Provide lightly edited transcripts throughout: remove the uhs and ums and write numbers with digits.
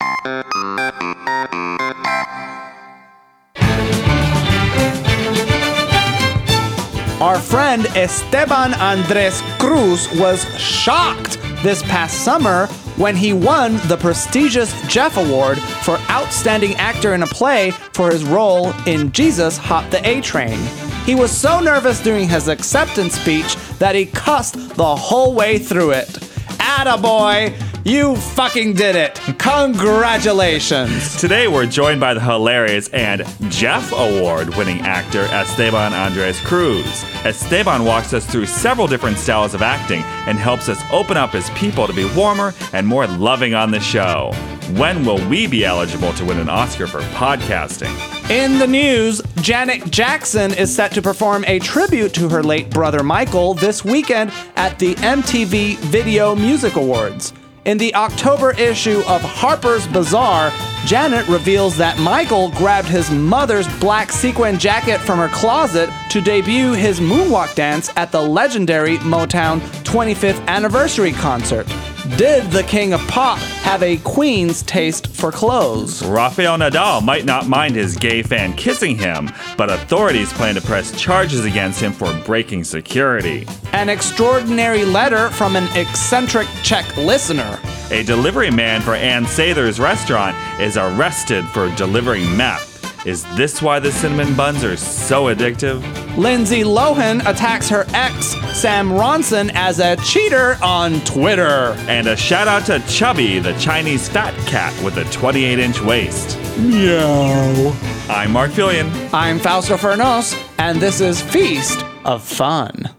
Our friend Esteban Andres Cruz was shocked this past summer when he won the prestigious Jeff Award for Outstanding Actor in a Play for his role in Jesus Hop the A-Train. He was so nervous during his acceptance speech that he cussed the whole way through it. Attaboy! You fucking did it! Congratulations! Today we're joined by the hilarious and Jeff Award-winning actor Esteban Andres Cruz. Esteban walks us through several different styles of acting and helps us open up his people to be warmer and more loving on the show. When will we be eligible to win an Oscar for podcasting? In the news, Janet Jackson is set to perform a tribute to her late brother Michael this weekend at the MTV Video Music Awards. In the October issue of Harper's Bazaar, Janet reveals that Michael grabbed his mother's black sequin jacket from her closet to debut his moonwalk dance at the legendary Motown 25th anniversary concert. Did the King of Pop have a queen's taste for clothes? Rafael Nadal might not mind his gay fan kissing him, but authorities plan to press charges against him for breaking security. An extraordinary letter from an eccentric Czech listener. A delivery man for Ann Sather's restaurant is arrested for delivering meth. Is this why the cinnamon buns are so addictive? Lindsay Lohan attacks her ex, Sam Ronson, as a cheater on Twitter. And a shout out to Chubby, the Chinese fat cat with a 28-inch waist. Meow. I'm Mark Fillion. I'm Fausto Fernos, and this is Feast of Fun.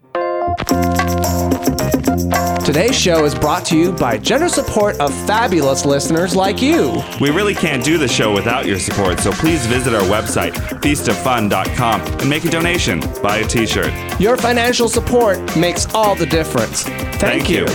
Today's show is brought to you by generous support of fabulous listeners like you. We really can't do the show without your support, so please visit our website, feastoffun.com, and make a donation. Buy a t-shirt. Your financial support makes all the difference. Thank you.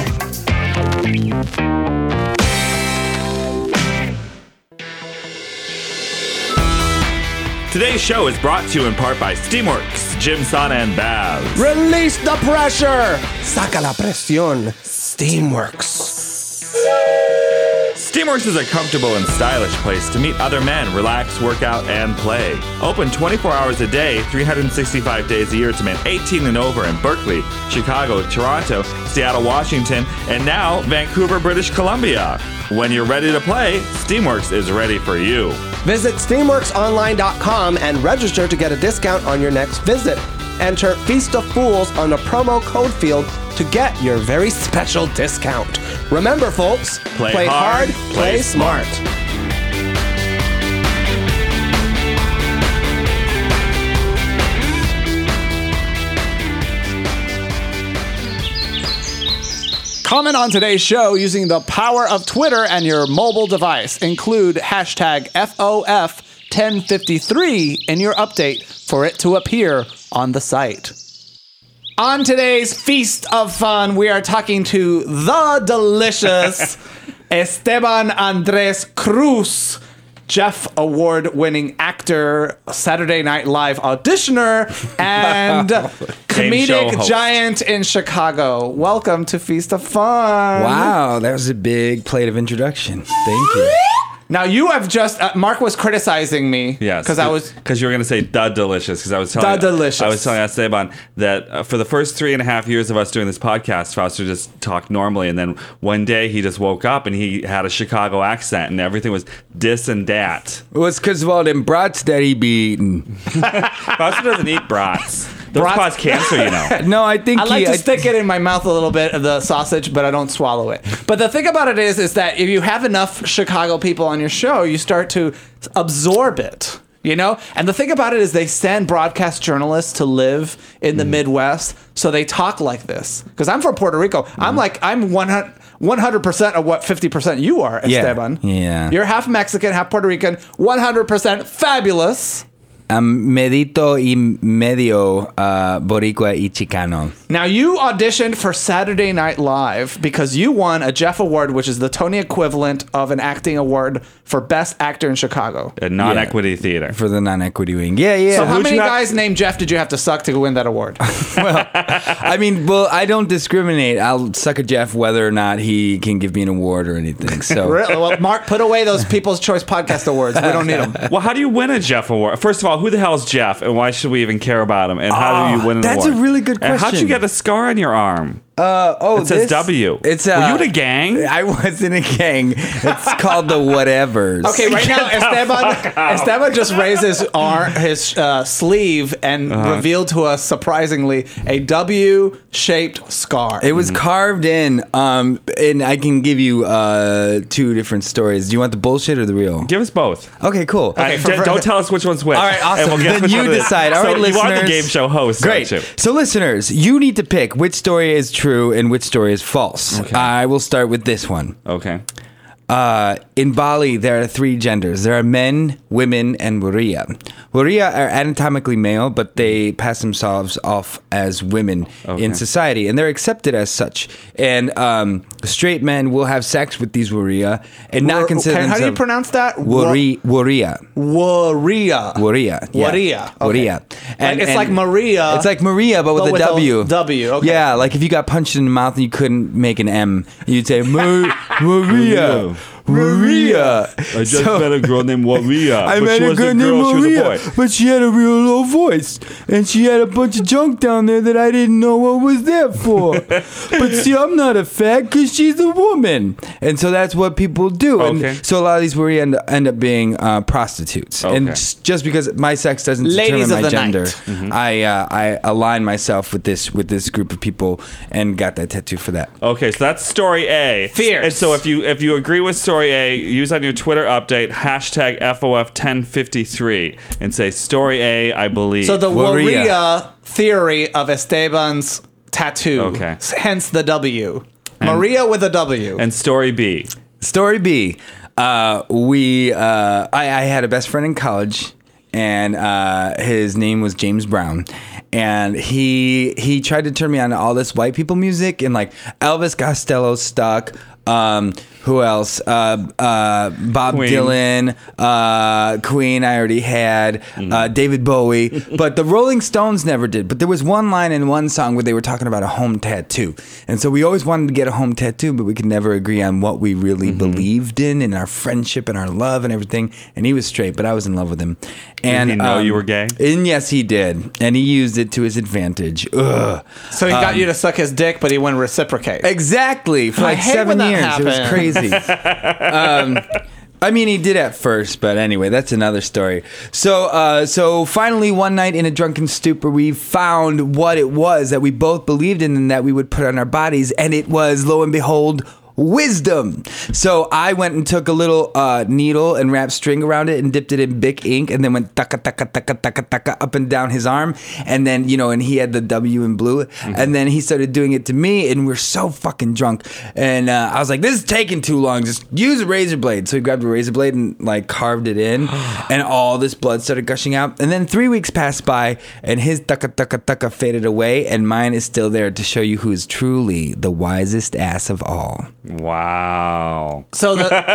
Today's show is brought to you in part by Steamworks, Jim, Sana, and Baz. Release the pressure! Saca la presión. Steamworks. Steamworks is a comfortable and stylish place to meet other men, relax, work out, and play. Open 24 hours a day, 365 days a year to men 18 and over in Berkeley, Chicago, Toronto, Seattle, Washington, and now Vancouver, British Columbia. When you're ready to play, Steamworks is ready for you. Visit steamworksonline.com and register to get a discount on your next visit. Enter Feast of Fools on the promo code field to get your very special discount. Remember, folks, play hard, play smart. Comment on today's show using the power of Twitter and your mobile device. Include hashtag FOF1053 in your update for it to appear on the site. On today's Feast of Fun, we are talking to the delicious Esteban Andres Cruz, Jeff Award-winning actor, Saturday Night Live auditioner, and comedic giant in Chicago. Welcome to Feast of Fun. Wow, that was a big plate of introduction. Thank you. Now you have just Mark was criticizing me. Yes, because you were going to say "da delicious" because I was telling Esteban that for the first 3.5 years of us doing this podcast, Fausto just talked normally, and then one day he just woke up and he had a Chicago accent, and everything was dis and dat. Well, it's because of all them brats that he be eating. Fausto doesn't eat brats. Those cause cancer, you know. No, I think I like to stick it in my mouth a little bit of the sausage, but I don't swallow it. But the thing about it is that if you have enough Chicago people on your show, you start to absorb it, you know? And the thing about it is they send broadcast journalists to live in the Midwest, so they talk like this. Because I'm from Puerto Rico. I'm 100% of what 50% you are, Esteban. Yeah. You're half Mexican, half Puerto Rican, 100% fabulous. Medito y medio boricua y chicano. Now, you auditioned for Saturday Night Live because you won a Jeff Award, which is the Tony equivalent of an acting award for Best Actor in Chicago. A non-equity theater. For the non-equity wing. Yeah. So how Who'd many you have- guys named Jeff did you have to suck to win that award? I mean, well, I don't discriminate. I'll suck a Jeff whether or not he can give me an award or anything. So Really? Well, Mark, put away those People's Choice Podcast Awards. We don't need them. Well, how do you win a Jeff Award? First of all, who the hell is Jeff, and why should we even care about him? And how do you win an that's award? a really good And how'd you question. get a scar on your arm? it says W. It's Were you in a gang? I was in a gang. It's called the Whatevers. Okay, right now Esteban just raised his sleeve and revealed to us surprisingly a W-shaped scar. It was carved in, and I can give you 2 different stories. Do you want the bullshit or the real? Give us both. Okay, cool. Okay, Don't tell us which one's which. All right, awesome. And we'll guess Then which you one it is. decide. All So right, you are the listeners. game show host, Great. aren't you? So, listeners, you need to pick which story is true and which story is false. Okay. I will start with this one. Okay. In Bali, there are 3 genders. There are men, women, and waria. Waria are anatomically male, but they pass themselves off as women in society, and they're accepted as such. And straight men will have sex with these waria and not consider How do you themselves... pronounce that? Waria. Waria. Waria. Yeah. Waria. Okay. Waria. It's like Maria. It's like Maria, but with a W. W, okay. Yeah, like if you got punched in the mouth and you couldn't make an M, you'd say Maria. Maria. I just met a girl named Waria. I met a girl named Maria, but she had a real low voice, and she had a bunch of junk down there that I didn't know what was there for. But see, I'm not a fag because she's a woman, and so that's what people do. Okay. And so a lot of these Maria end up being prostitutes, and Okay. just because my sex doesn't Ladies determine of my the gender, night. I align myself with this group of people and got that tattoo for that. Okay, so that's story A. Fierce. And so if you agree with story A, use on your Twitter update hashtag FOF1053 and say story A, I believe. So the Waria. Waria theory of Esteban's tattoo. Okay. Hence the W. Maria with a W. and story B. Story B. I had a best friend in college, and his name was James Brown. And he tried to turn me on to all this white people music and like Elvis Costello stuck. Who else? Bob Queen. Dylan, Queen. I already had David Bowie, but the Rolling Stones never did. But there was one line in one song where they were talking about a home tattoo, and so we always wanted to get a home tattoo, but we could never agree on what we really believed in our friendship and our love and everything. And he was straight, but I was in love with him. And Did he know you were gay? And yes, he did, and he used it to his advantage. Ugh. So he got you to suck his dick, but he wouldn't reciprocate. Exactly. For I like hate 7 when that years. It was happens. crazy. I mean, he did at first, but anyway, that's another story. So finally, one night in a drunken stupor, we found what it was that we both believed in and that we would put on our bodies, and it was, lo and behold, wisdom. So I went and took a little needle and wrapped string around it and dipped it in Bic ink and then went taka taka taka taka taka up and down his arm, and then and he had the W in blue, and then he started doing it to me, and we're so fucking drunk, and I was like, this is taking too long, just use a razor blade. So he grabbed a razor blade and like carved it in, and all this blood started gushing out, and then 3 weeks passed by and his taka taka taka faded away, and mine is still there to show you who is truly the wisest ass of all. Wow. So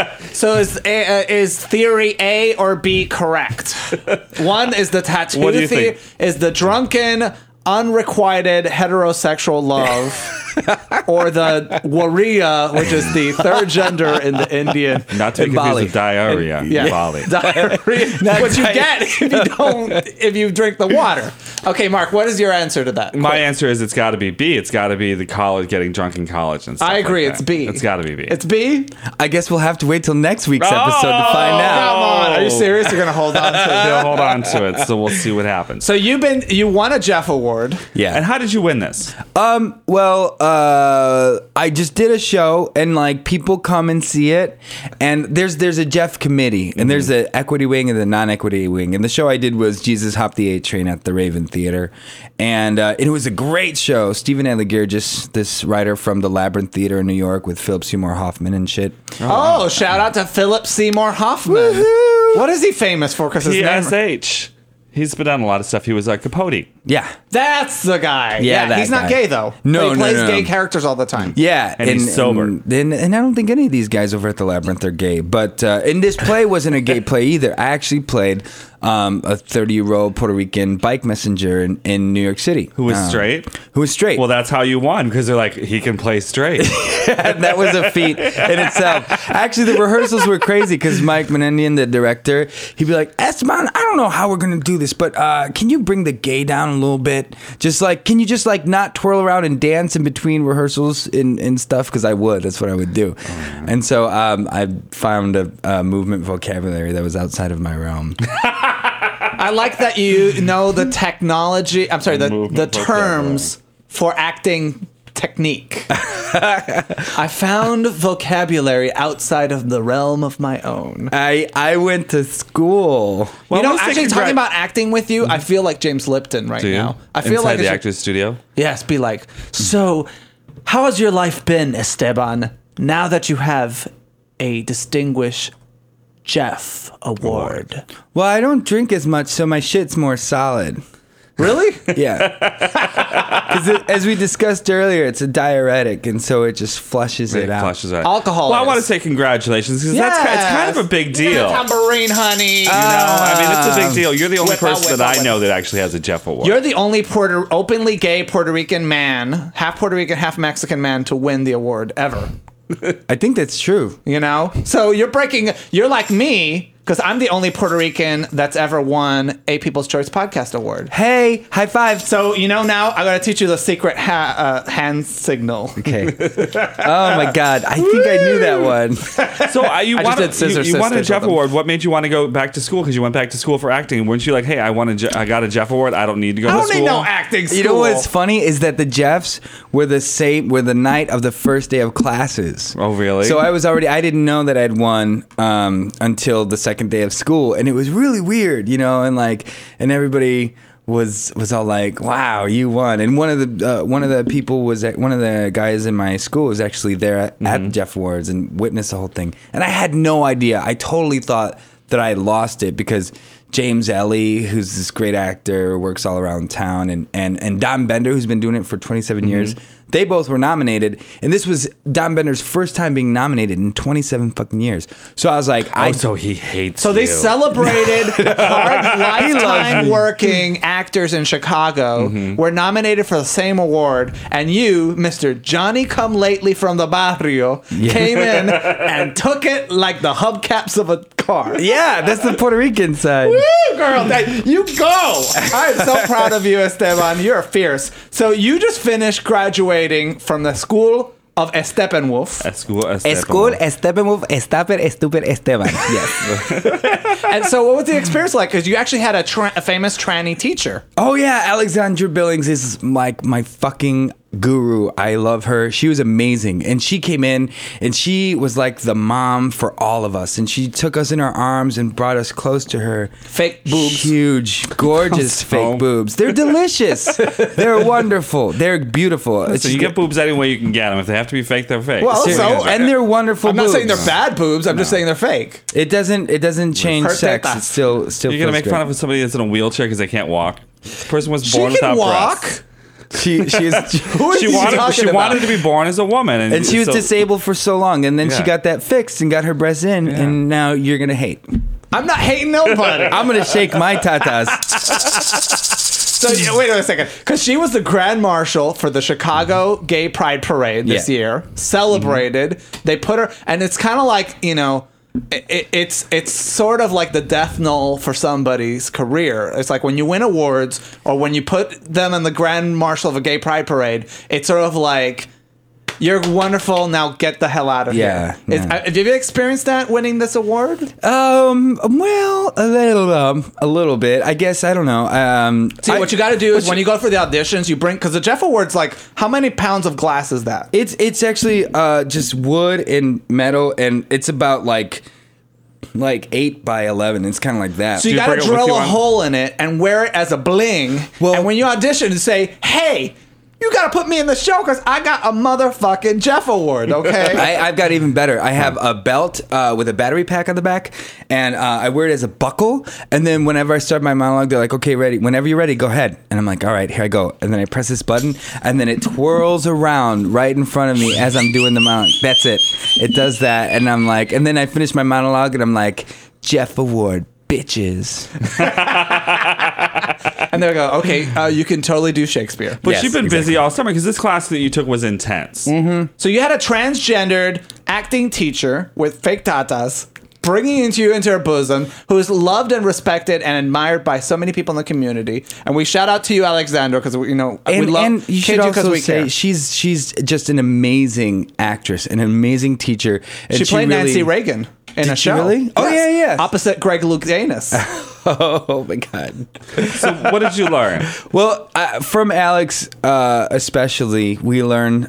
is theory A or B correct? One is the tattoo What do you theory, think? is the drunken, unrequited heterosexual love, or the Waria, which is the third gender in the Indian. Not to be In confused Bali. with diarrhea in Bali. Diarrhea. What you get if you drink the water. Okay, Mark, what is your answer to that? My answer is it's got to be B. It's got to be the college, getting drunk in college and stuff. I agree, like it's that. B. It's got to be B. It's B? I guess we'll have to wait till next week's episode to find out. Come on. Are you serious? You're going to hold on to it? He'll hold on to it, so we'll see what happens. So you won a Jeff Award. Yeah. And how did you win this? Well, I just did a show, and like people come and see it, and there's a Jeff committee, and there's the equity wing and the non-equity wing, and the show I did was Jesus Hopped the A Train at the Raven Theater, and it was a great show. Stephen A. Legirgis, this writer from the Labyrinth Theater in New York with Philip Seymour Hoffman and shit. Oh, shout out to Philip Seymour Hoffman. Woohoo! What is he famous for? Because his name... PSH. He's been on a lot of stuff. He was Capote. Yeah. That's the guy. Yeah, that he's not guy. gay though. No, but he no, plays no. gay characters all the time. Yeah, And he's sober. And I don't think any of these guys over at the Labyrinth are gay. But and this play wasn't a gay play either. I actually played a 30-year-old Puerto Rican bike messenger in New York City. Who was straight? Who was straight. Well, that's how you won, because they're like, he can play straight. And that was a feat in itself. Actually, the rehearsals were crazy because Mike Menendian, the director, he'd be like, Esteban, I don't know how we're going to do this, but can you bring the gay down a little bit? Can you just not twirl around and dance in between rehearsals and stuff? Because I would. That's what I would do. And so I found a movement vocabulary that was outside of my realm. I like that you know the technology. I'm sorry, the terms for acting technique. I found vocabulary outside of the realm of my own. I went to school. Well, you know, let's say actually talking about acting with you, I feel like James Lipton right Do you? now. I feel Inside like the it's- actor's studio. Yes, be like, so how has your life been, Esteban, now that you have a distinguished Jeff Award? Well, I don't drink as much, so my shit's more solid. Really? Yeah. Because as we discussed earlier, it's a diuretic, and so it just flushes it out. Flushes out. Alcohol Well, I is. want to say congratulations, because it's kind of a big deal. Yeah, tambourine, honey. You know, I mean, it's a big deal. You're the only Whip out, person whip that out, I know whip that actually has a Jeff Award. You're the only openly gay Puerto Rican man, half Puerto Rican, half Mexican man to win the award ever. I think that's true. You know? So you're like me, because I'm the only Puerto Rican that's ever won a People's Choice Podcast Award. Hey, high five. So, now I got to teach you the secret hand signal. Okay. Oh my God, I think I knew that one. So you I just won, did Scissor you won a Sisters Jeff with them. Award. What made you want to go back to school? Because you went back to school for acting. Weren't you like, hey, I got a Jeff Award. I don't need to go I to don't school. need no acting school. You know what's funny is that the Jeffs were the night of the first day of classes. Oh, really? So I didn't know that I'd won until the second day of school, and it was really weird, and everybody was all like, "Wow, you won!" And one of the people was one of the guys in my school was actually there at the Jeff Awards and witnessed the whole thing, and I had no idea. I totally thought that I lost it because James Ellie, who's this great actor, works all around town, and Don Bender, who's been doing it for 27 years. They both were nominated, and this was Don Bender's first time being nominated in 27 fucking years. So I was like, so he hates So they you. celebrated hard lifetime working actors in Chicago were nominated for the same award, and you, Mr. Johnny Come Lately from the Barrio, came in and took it like the hubcaps of a car. yeah, that's the Puerto Rican side. Woo, girl, you go. I'm so proud of you, Esteban. You're fierce. So you just finished graduating from the school of Steppenwolf. At school. School, Steppenwolf, Stapper, Stupid, Esteban. Yes. And so what was the experience like? Because you actually had a famous tranny teacher. Oh yeah, Alexandra Billings is like my fucking guru. I love her. She was amazing. And she came in and she was like the mom for all of us. And she took us in her arms and brought us close to her. Fake boobs. Huge, gorgeous fake boobs. They're delicious. They're wonderful. They're beautiful. So you get boobs any way you can get them. If they have to be fake, they're fake. Well, so- and they're wonderful I'm not boobs. saying they're bad boobs. I'm just saying they're fake. It doesn't change sex. Perfectas. It's still you're gonna feels make great. fun of somebody that's in a wheelchair because they can't walk. This person was She born can without walk. breasts. She is Who are She you wanted talking about? wanted to be born as a woman, and she was so- disabled for so long, and then she Yeah. got that fixed and got her breasts in, and now you're gonna hate. I'm not hating nobody. I'm gonna shake my tatas. So wait a second, because she was the grand marshal for the Chicago Gay Pride Parade this Yeah. year, celebrated. They put her, and it's kind of like it's sort of like the death knell for somebody's career. It's like when you win awards or when you put them in the grand marshal of a gay pride parade. It's sort of like, you're wonderful. Now get the hell out of Yeah, here. yeah. Have you experienced that, winning this award? Well, a little bit. I guess I don't know. See, what you got to do is when you go for the auditions, you bring, because the Jeff Award's like, how many pounds of glass is that? It's actually just wood and metal, and it's about like 8 by 11. It's kind of like that. So you you got to bring it with drill you a on- hole in it and wear it as a bling. Well- and when you audition, say, "Hey, You gotta put me in the show because I got a motherfucking Jeff Award, okay? I've got even better. I have a belt with a battery pack on the back, and I wear it as a buckle. And then whenever I start my monologue, they're like, "Okay, ready. Whenever you're ready, go ahead." And I'm like, "All right, here I go." And then I press this button, and then it twirls around right in front of me as I'm doing the monologue. That's it. It does that, and I'm like, and then I finish my monologue, and I'm like, "Jeff Award, bitches." And they go, okay, you can totally do Shakespeare. But Yes, you've been exactly. busy all summer because this class that you took was intense. So you had a transgendered acting teacher with fake tatas bringing you into her bosom, who is loved and respected and admired by so many people in the community. And we shout out to you, Alexandra, because we love And you should kid because also we say care. she's just an amazing actress, an amazing teacher. And She played really- Nancy Reagan in a Did she show. really? Oh, yeah. Opposite Greg Louganis. Oh my God. So what did you learn? Well, from Alex, especially, we learn,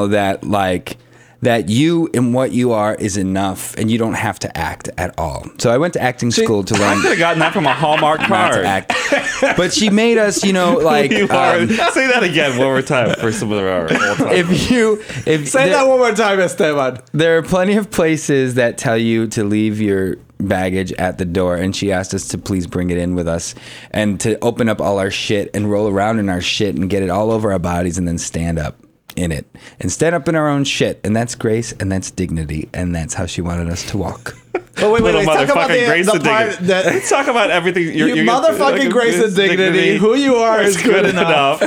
that you and what you are is enough, and you don't have to act at all. So I went to acting school to I learn could have gotten that from a Hallmark not card. to act. But she made us, You are, um, say that again one more time for some of our old time. if Say that one more time, Esteban. there are plenty of places that tell you to leave your baggage at the door, and she asked us to please bring it in with us and to open up all our shit and roll around in our shit and get it all over our bodies and then stand up in it and stand up in our own shit. And that's grace and that's dignity, and that's how she wanted us to walk. Oh, wait, Little talk about motherfucking Grace the and part Dignity. that Let's talk about everything. you motherfucking Grace and Dignity. Who you are is good enough.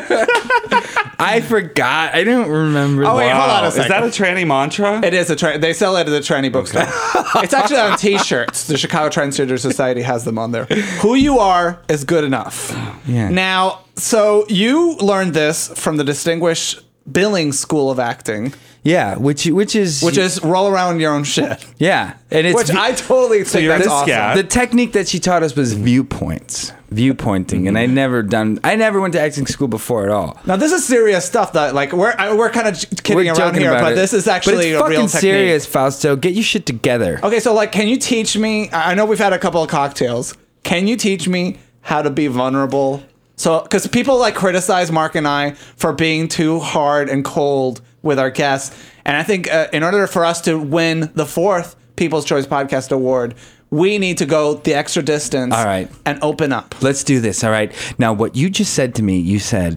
I forgot. I don't remember. Oh, wait, hold on a Is second. that a tranny mantra? It is they sell it at the tranny bookstore. It's actually on T-shirts. The Chicago Transgender Society has them on there. Who you are is good enough. Yeah. Now, so you learned this from the Distinguished Billings School of Acting, Yeah, which is roll around your own shit. yeah, and it's Which I totally think you're that's the awesome. scat. the technique that she taught us was viewpointing, and I never went to acting school before at all. Now this is serious stuff. That like we're kind of kidding We're around joking here, about but it. this is But actually it's a real fucking technique. serious, Fausto. Get your shit together. Okay, so like, can you teach me? I know we've had a couple of cocktails. Can you teach me how to be vulnerable? So, because people like criticize Mark and I for being too hard and cold with our guests, and I think in order for us to win the 4th People's Choice Podcast Award, we need to go the extra distance. All right. And open up. Let's do this. All right. Now, what you just said to me, you said,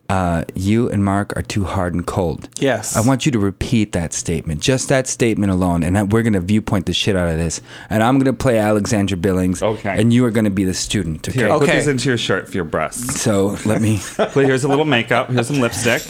you and Mark are too hard and cold. Yes. I want you to repeat that statement, just that statement alone, and we're going to viewpoint the shit out of this. And I'm going to play Alexandra Billings. Okay. And you are going to be the student. Okay. Here, put Okay. this into your shirt for your breasts. So let me. Here's a little makeup. Here's some lipstick.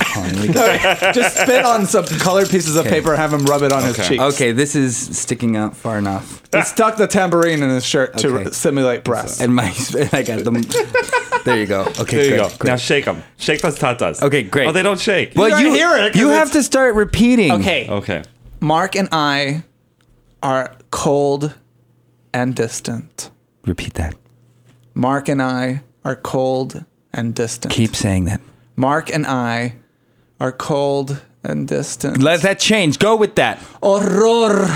Just spit on some colored pieces of paper and have him rub it on his Okay. cheeks. Okay, this is sticking out far enough. He stuck the tambourine in his shirt to Okay. simulate breasts. And I got them. There you go. Okay, There you great, go. great. Now shake them. Shake those tatas. Okay, great. Oh, they don't shake. Well, gotta hear it, 'cause you it's- have to start repeating. Okay. Okay. Mark and I are cold and distant. Repeat that. Mark and I are cold and distant. Keep saying that. Mark and I are cold and distant. Let that change. Go with that. Horror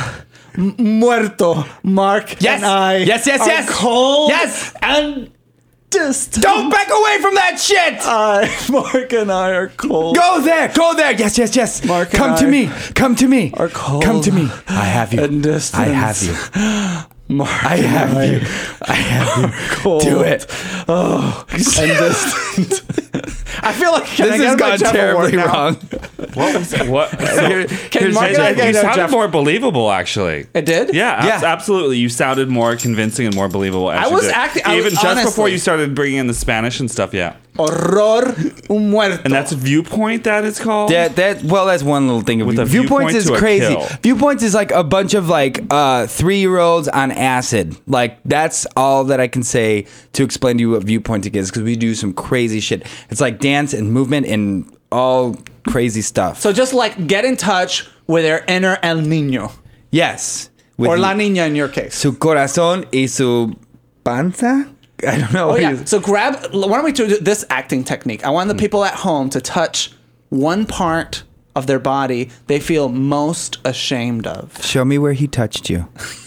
muerto. Mark Yes. and I Yes, yes, are yes. cold Yes. and distant. Don't back away from that shit. Mark and I are cold. Go there. Go there. Yes, yes, yes. Mark and Come to I me. Come to me. are cold Come to me. I have you. and distant. I have you. Mark I and have I you. I have you. cold Do it. and distant. I feel like This has gone terribly wrong. What was what? Can Mark and I You get sounded Jeff? more believable, actually. It did? Yeah, Yeah. absolutely. You sounded more convincing and more believable. As I you was did. acting- I even was- just before honestly. you started bringing in the Spanish and stuff. Yeah, Horror muerto. and that's viewpoint. That is called. That's one little thing. With a Viewpoints viewpoint is to a crazy. kill. Viewpoints is like a bunch of like 3-year-olds on acid. Like that's all that I can say to explain to you what viewpointing is, because we do some crazy shit. It's like dance and movement and all crazy stuff. So just like get in touch with your inner El Niño. yes, with Or La Niña in your case. su corazón y su panza. I don't know. Oh yeah. So why don't we do this acting technique? I want the people at home to touch one part of their body they feel most ashamed of. Show me where he touched you.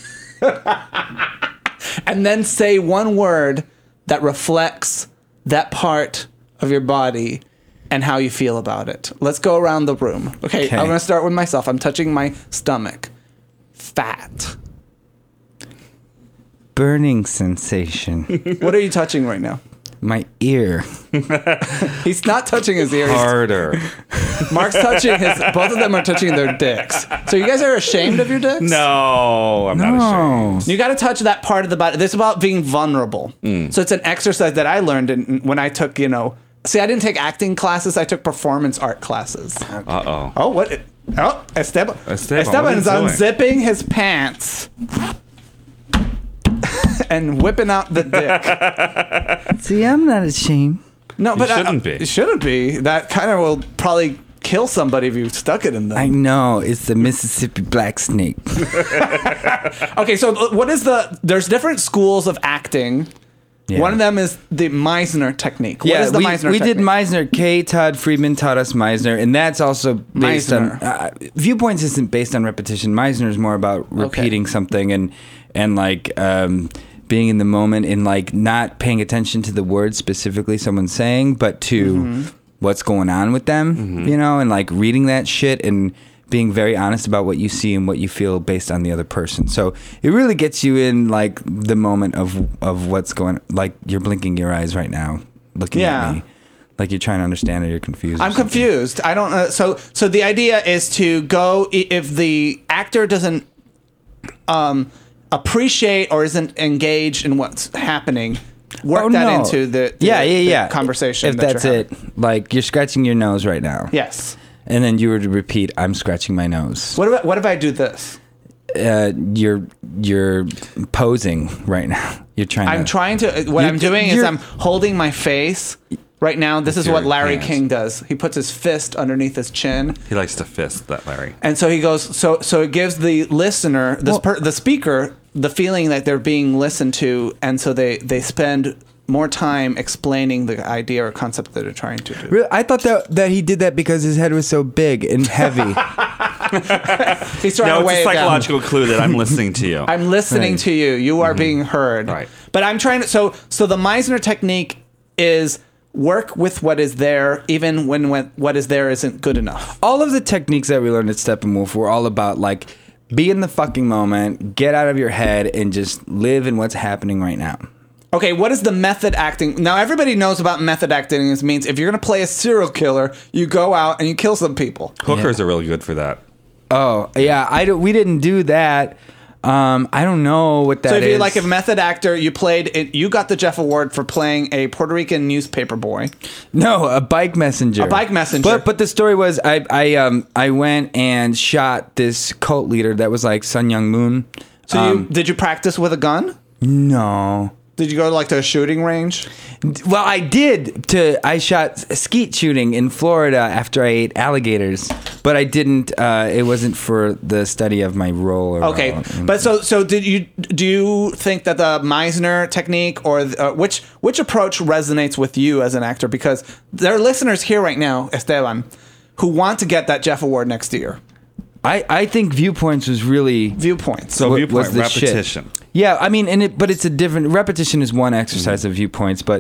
And then say one word that reflects that part of your body and how you feel about it. Let's go around the room. Okay. I'm going to start with myself. I'm touching my stomach. Fat. Burning sensation. What are you touching right now? My ear. He's not touching his ear. Harder. Mark's touching his. Both of them are touching their dicks. So you guys are ashamed of your dicks? No, I'm not ashamed. You got to touch that part of the body. This is about being vulnerable. So it's an exercise that I learned when I took, See, I didn't take acting classes. I took performance art classes. Uh-oh. Oh, what? Oh, Esteban. Esteban, is unzipping his pants and whipping out the dick. See, I'm not ashamed. No, but shouldn't be. It shouldn't be. That kind of will probably kill somebody if you stuck it in them. I know. It's the Mississippi black snake. Okay, so what is there's different schools of acting. Yeah. One of them is the Meisner technique. What is the Meisner we technique? did Meisner. K. Todd Friedman taught us Meisner, and that's also based on Viewpoints isn't based on repetition. Meisner is more about repeating something and like being in the moment and like not paying attention to the words specifically someone's saying, but to what's going on with them, and like reading that shit and being very honest about what you see and what you feel based on the other person. So it really gets you in like the moment of what's going, like you're blinking your eyes right now looking at me. Like you're trying to understand or you're confused. I'm confused. I don't know. So the idea is to go, if the actor doesn't appreciate or isn't engaged in what's happening, work into the conversation. If that's it, like you're scratching your nose right now. Yes. And then you were to repeat, I'm scratching my nose. What if I do this? You're posing right now. You're trying I'm doing is I'm holding my face right now. This is what Larry King does. He puts his fist underneath his chin. He likes to fist that Larry. And so he goes, so it gives the listener, the speaker, the feeling that they're being listened to. And so they spend more time explaining the idea or concept that they're trying to do. Really? I thought that he did that because his head was so big and heavy. He's trying to weigh it's a psychological down. clue that I'm listening to you. I'm listening to you. You are being heard. Right. But I'm trying to. So the Meisner technique is work with what is there, even when what is there isn't good enough. All of the techniques that we learned at Steppenwolf were all about like be in the fucking moment, get out of your head, and just live in what's happening right now. Okay, what is the method acting? Now, everybody knows about method acting. It means if you're going to play a serial killer, you go out and you kill some people. Hookers are really good for that. Oh, yeah. We didn't do that. I don't know what that is. So if you're like a method actor, you got the Jeff Award for playing a Puerto Rican newspaper boy. No, a bike messenger. A bike messenger. But the story was I went and shot this cult leader that was like Sun Young Moon. So did you practice with a gun? No. Did you go to a shooting range? Well, I did. I shot skeet shooting in Florida after I ate alligators, but I didn't. It wasn't for the study of my role. Okay, but so do you think that the Meisner technique or which approach resonates with you as an actor? Because there are listeners here right now, Esteban, who want to get that Jeff Award next year. I think Viewpoints was really Viewpoints. So viewpoint repetition. Shit. Yeah, I mean, but it's a different repetition is one exercise of Viewpoints, but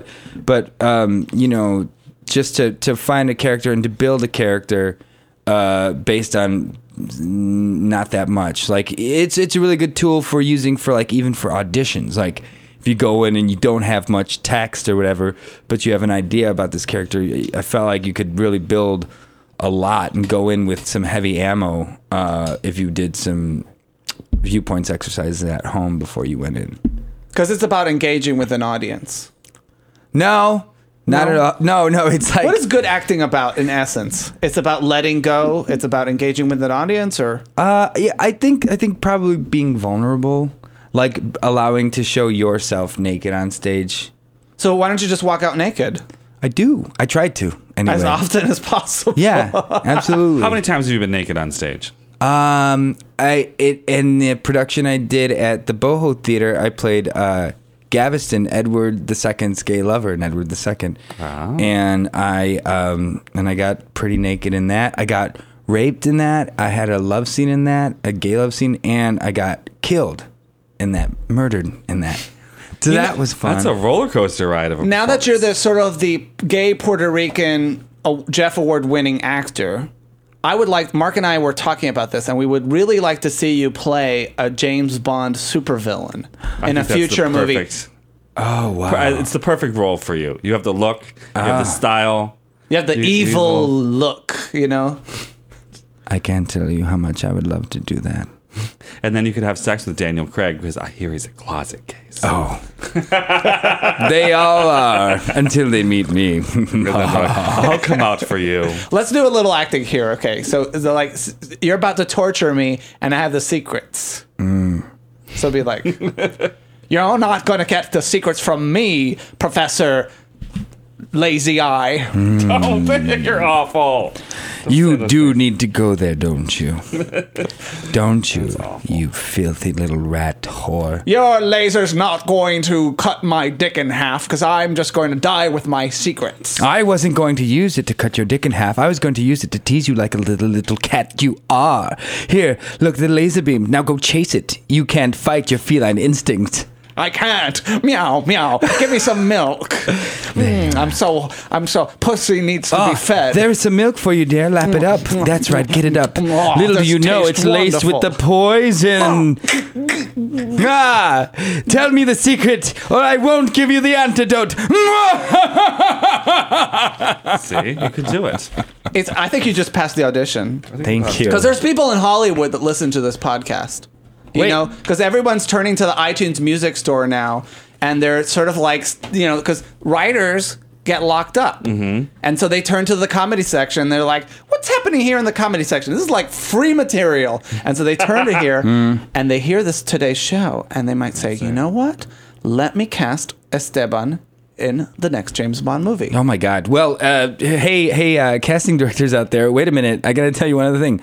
just to find a character and to build a character based on not that much. Like it's a really good tool for using for like even for auditions. Like if you go in and you don't have much text or whatever, but you have an idea about this character, I felt like you could really build a lot and go in with some heavy ammo if you did some Viewpoints exercises at home before you went in. Because it's about engaging with an audience. No, not at all. No, it's like... What is good acting about, in essence? It's about letting go? It's about engaging with an audience, or...? Yeah, I think probably being vulnerable. Like, allowing to show yourself naked on stage. So why don't you just walk out naked? I do. I tried to, anyway. As often as possible. Yeah, absolutely. How many times have you been naked on stage? In the production I did at the Boho Theater, I played Gaveston, Edward II's gay lover, in Edward II. Oh. And I got pretty naked in that. I got raped in that. I had a love scene in that, a gay love scene, and I got killed in that, murdered in that. So that was fun. That's a roller coaster ride of a Now that you're the sort of the gay Puerto Rican a Jeff Award winning actor, Mark and I were talking about this, and we would really like to see you play a James Bond supervillain in a future movie. Oh, wow. It's the perfect role for you. You have the look, you have the style. You have the evil look, you know? I can't tell you how much I would love to do that. And then you could have sex with Daniel Craig because I hear he's a closet case. Oh. They all are until they meet me. I'll come out for you. Let's do a little acting here, okay? So, like, you're about to torture me, and I have the secrets. So be like, you're not going to get the secrets from me, Professor Lazy Eye. Oh, you're awful. You do need to go there, don't you? Don't you, you filthy little rat whore? Your laser's not going to cut my dick in half because I'm just going to die with my secrets. I wasn't going to use it to cut your dick in half. I was going to use it to tease you like a little cat you are. Here, look, the laser beam. Now go chase it. You can't fight your feline instinct. I can't. Meow, meow. Give me some milk. I'm so. Pussy needs to be fed. There's some milk for you, dear. Lap it up. That's right. Get it up. Little do you know, it's laced with the poison. Tell me the secret, or I won't give you the antidote. See, you could do it. I think you just passed the audition. Thank you. Because there's people in Hollywood that listen to this podcast. You know, because everyone's turning to the iTunes Music Store now, and they're sort of like, you know, because writers get locked up. Mm-hmm. And so they turn to the comedy section. They're like, what's happening here in the comedy section? This is like free material. And so they turn to here, and they hear this today's show, and they might say, you know what? Let me cast Esteban in the next James Bond movie. Oh, my God. Well, hey, casting directors out there, wait a minute. I got to tell you one other thing.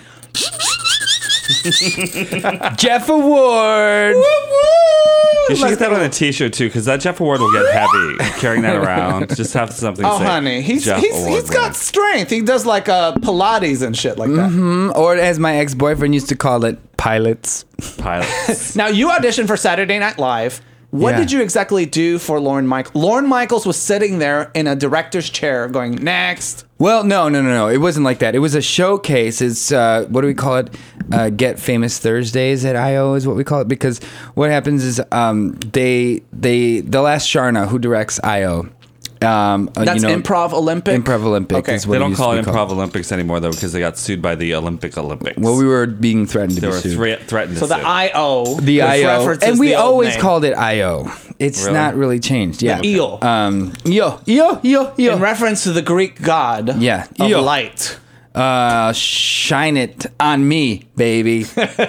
Jeff Award. You should get that on a t-shirt too, because that Jeff Award will get heavy carrying that around. Just have something Oh, say, honey, he's Jeff Award got winner. strength. He does like Pilates and shit like that. Or as my ex-boyfriend used to call it, pilots. Pilots. Now, you auditioned for Saturday Night Live. What Yeah. did you exactly do for Lorne Michaels? Lorne Michaels was sitting there in a director's chair going, next. Well, no. It wasn't like that. It was a showcase. It's, what do we call it? Get Famous Thursdays at I.O. is what we call it. Because what happens is the last Sharna, who directs I.O., That's Improv Olympic? Improv Olympic Okay. is what They it don't used call to it be Improv called. Olympics anymore, though, because they got sued by the Olympics. Well, we were being threatened to They be were sued. threatened to So the sue. I.O. The which I.O. references And we the old always name. called it I.O. It's Really? not really changed. Yeah. Eel. Yo. In reference to the Greek god Yeah. of Eel. light. Shine it on me, baby.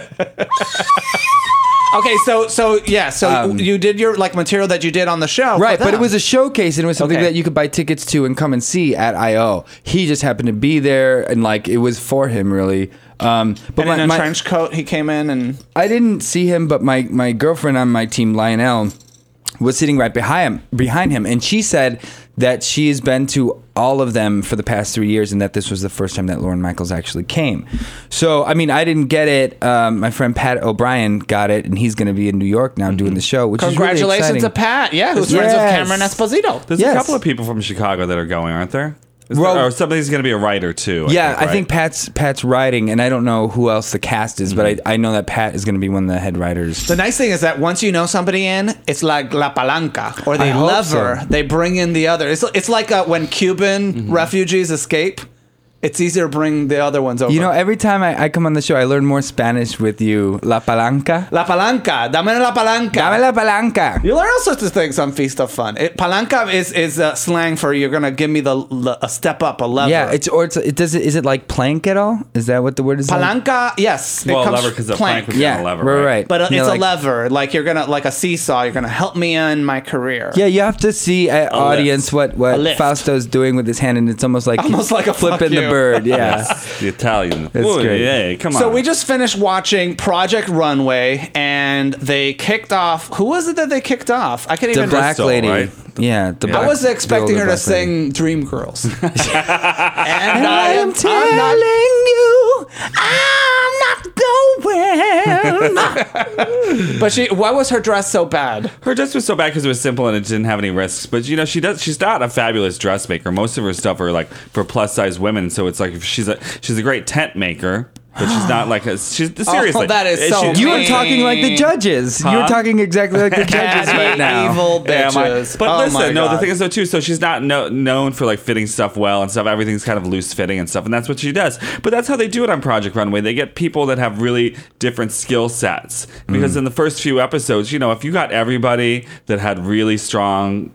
Okay, so you did your like material that you did on the show. Right, for but it them. was a showcase, and it was something Okay. that you could buy tickets to and come and see at I.O. He just happened to be there, and like it was for him, really. But And in a trench coat, he came in and... I didn't see him, but my girlfriend on my team, Lionel, was sitting right behind him, and she said that she has been to all of them for the past 3 years, and that this was the first time that Lorne Michaels actually came. So, I mean, I didn't get it. My friend Pat O'Brien got it, and he's going to be in New York now doing the show, which is really Congratulations exciting. to Pat, who's friends with Yes. Cameron Esposito. There's Yes. a couple of people from Chicago that are going, aren't there? Well- Or somebody's going to be a writer too. I think Pat's writing, and I don't know who else the cast is, but I know that Pat is going to be one of the head writers. The nice thing is that once you know somebody in, it's like La Palanca, or they I hope lever, so. they bring in the other. It's like when Cuban refugees escape, it's easier to bring the other ones over. You know, every time I come on the show, I learn more Spanish with you. La palanca. La Palanca, dame la palanca. Dame la palanca. You learn all sorts of things on Feast of Fun. Palanca is slang for you're gonna give me a step up, a lever. Yeah, is it like plank at all? Is that what the word is? Palanca, yes. Well, it comes lever because the plank was Yeah, on a lever, right. But You it's know, a lever, like you're gonna, like a seesaw. You're gonna help me in my career. Yeah, you have to see audience what A lift. Fausto's doing with his hand, and it's almost like a fuck flipping the you. bird. Yeah. The Italian. That's Ooh, great. Yeah, come on. So we just finished watching Project Runway, and they kicked off. Who was it that they kicked off? I can't The even. black Crystal, lady. right? Yeah, the black. I was expecting the her to older black lady. sing Dreamgirls. and I'm telling you, I'm not going. But why was her dress so bad? Her dress was so bad because it was simple and it didn't have any risks. But you know, she's not a fabulous dressmaker. Most of her stuff are like for plus size women. So it's like she's a great tent maker. But she's not like seriously. That is so You mean. were talking like the judges. You were talking exactly like the judges right now. Evil bitches. But Oh my listen, no, the God. thing is though too. So she's not known for like fitting stuff well and stuff. Everything's kind of loose fitting and stuff, and that's what she does. But that's how they do it on Project Runway. They get people that have really different skill sets. Because in the first few episodes, you know, if you got everybody that had really strong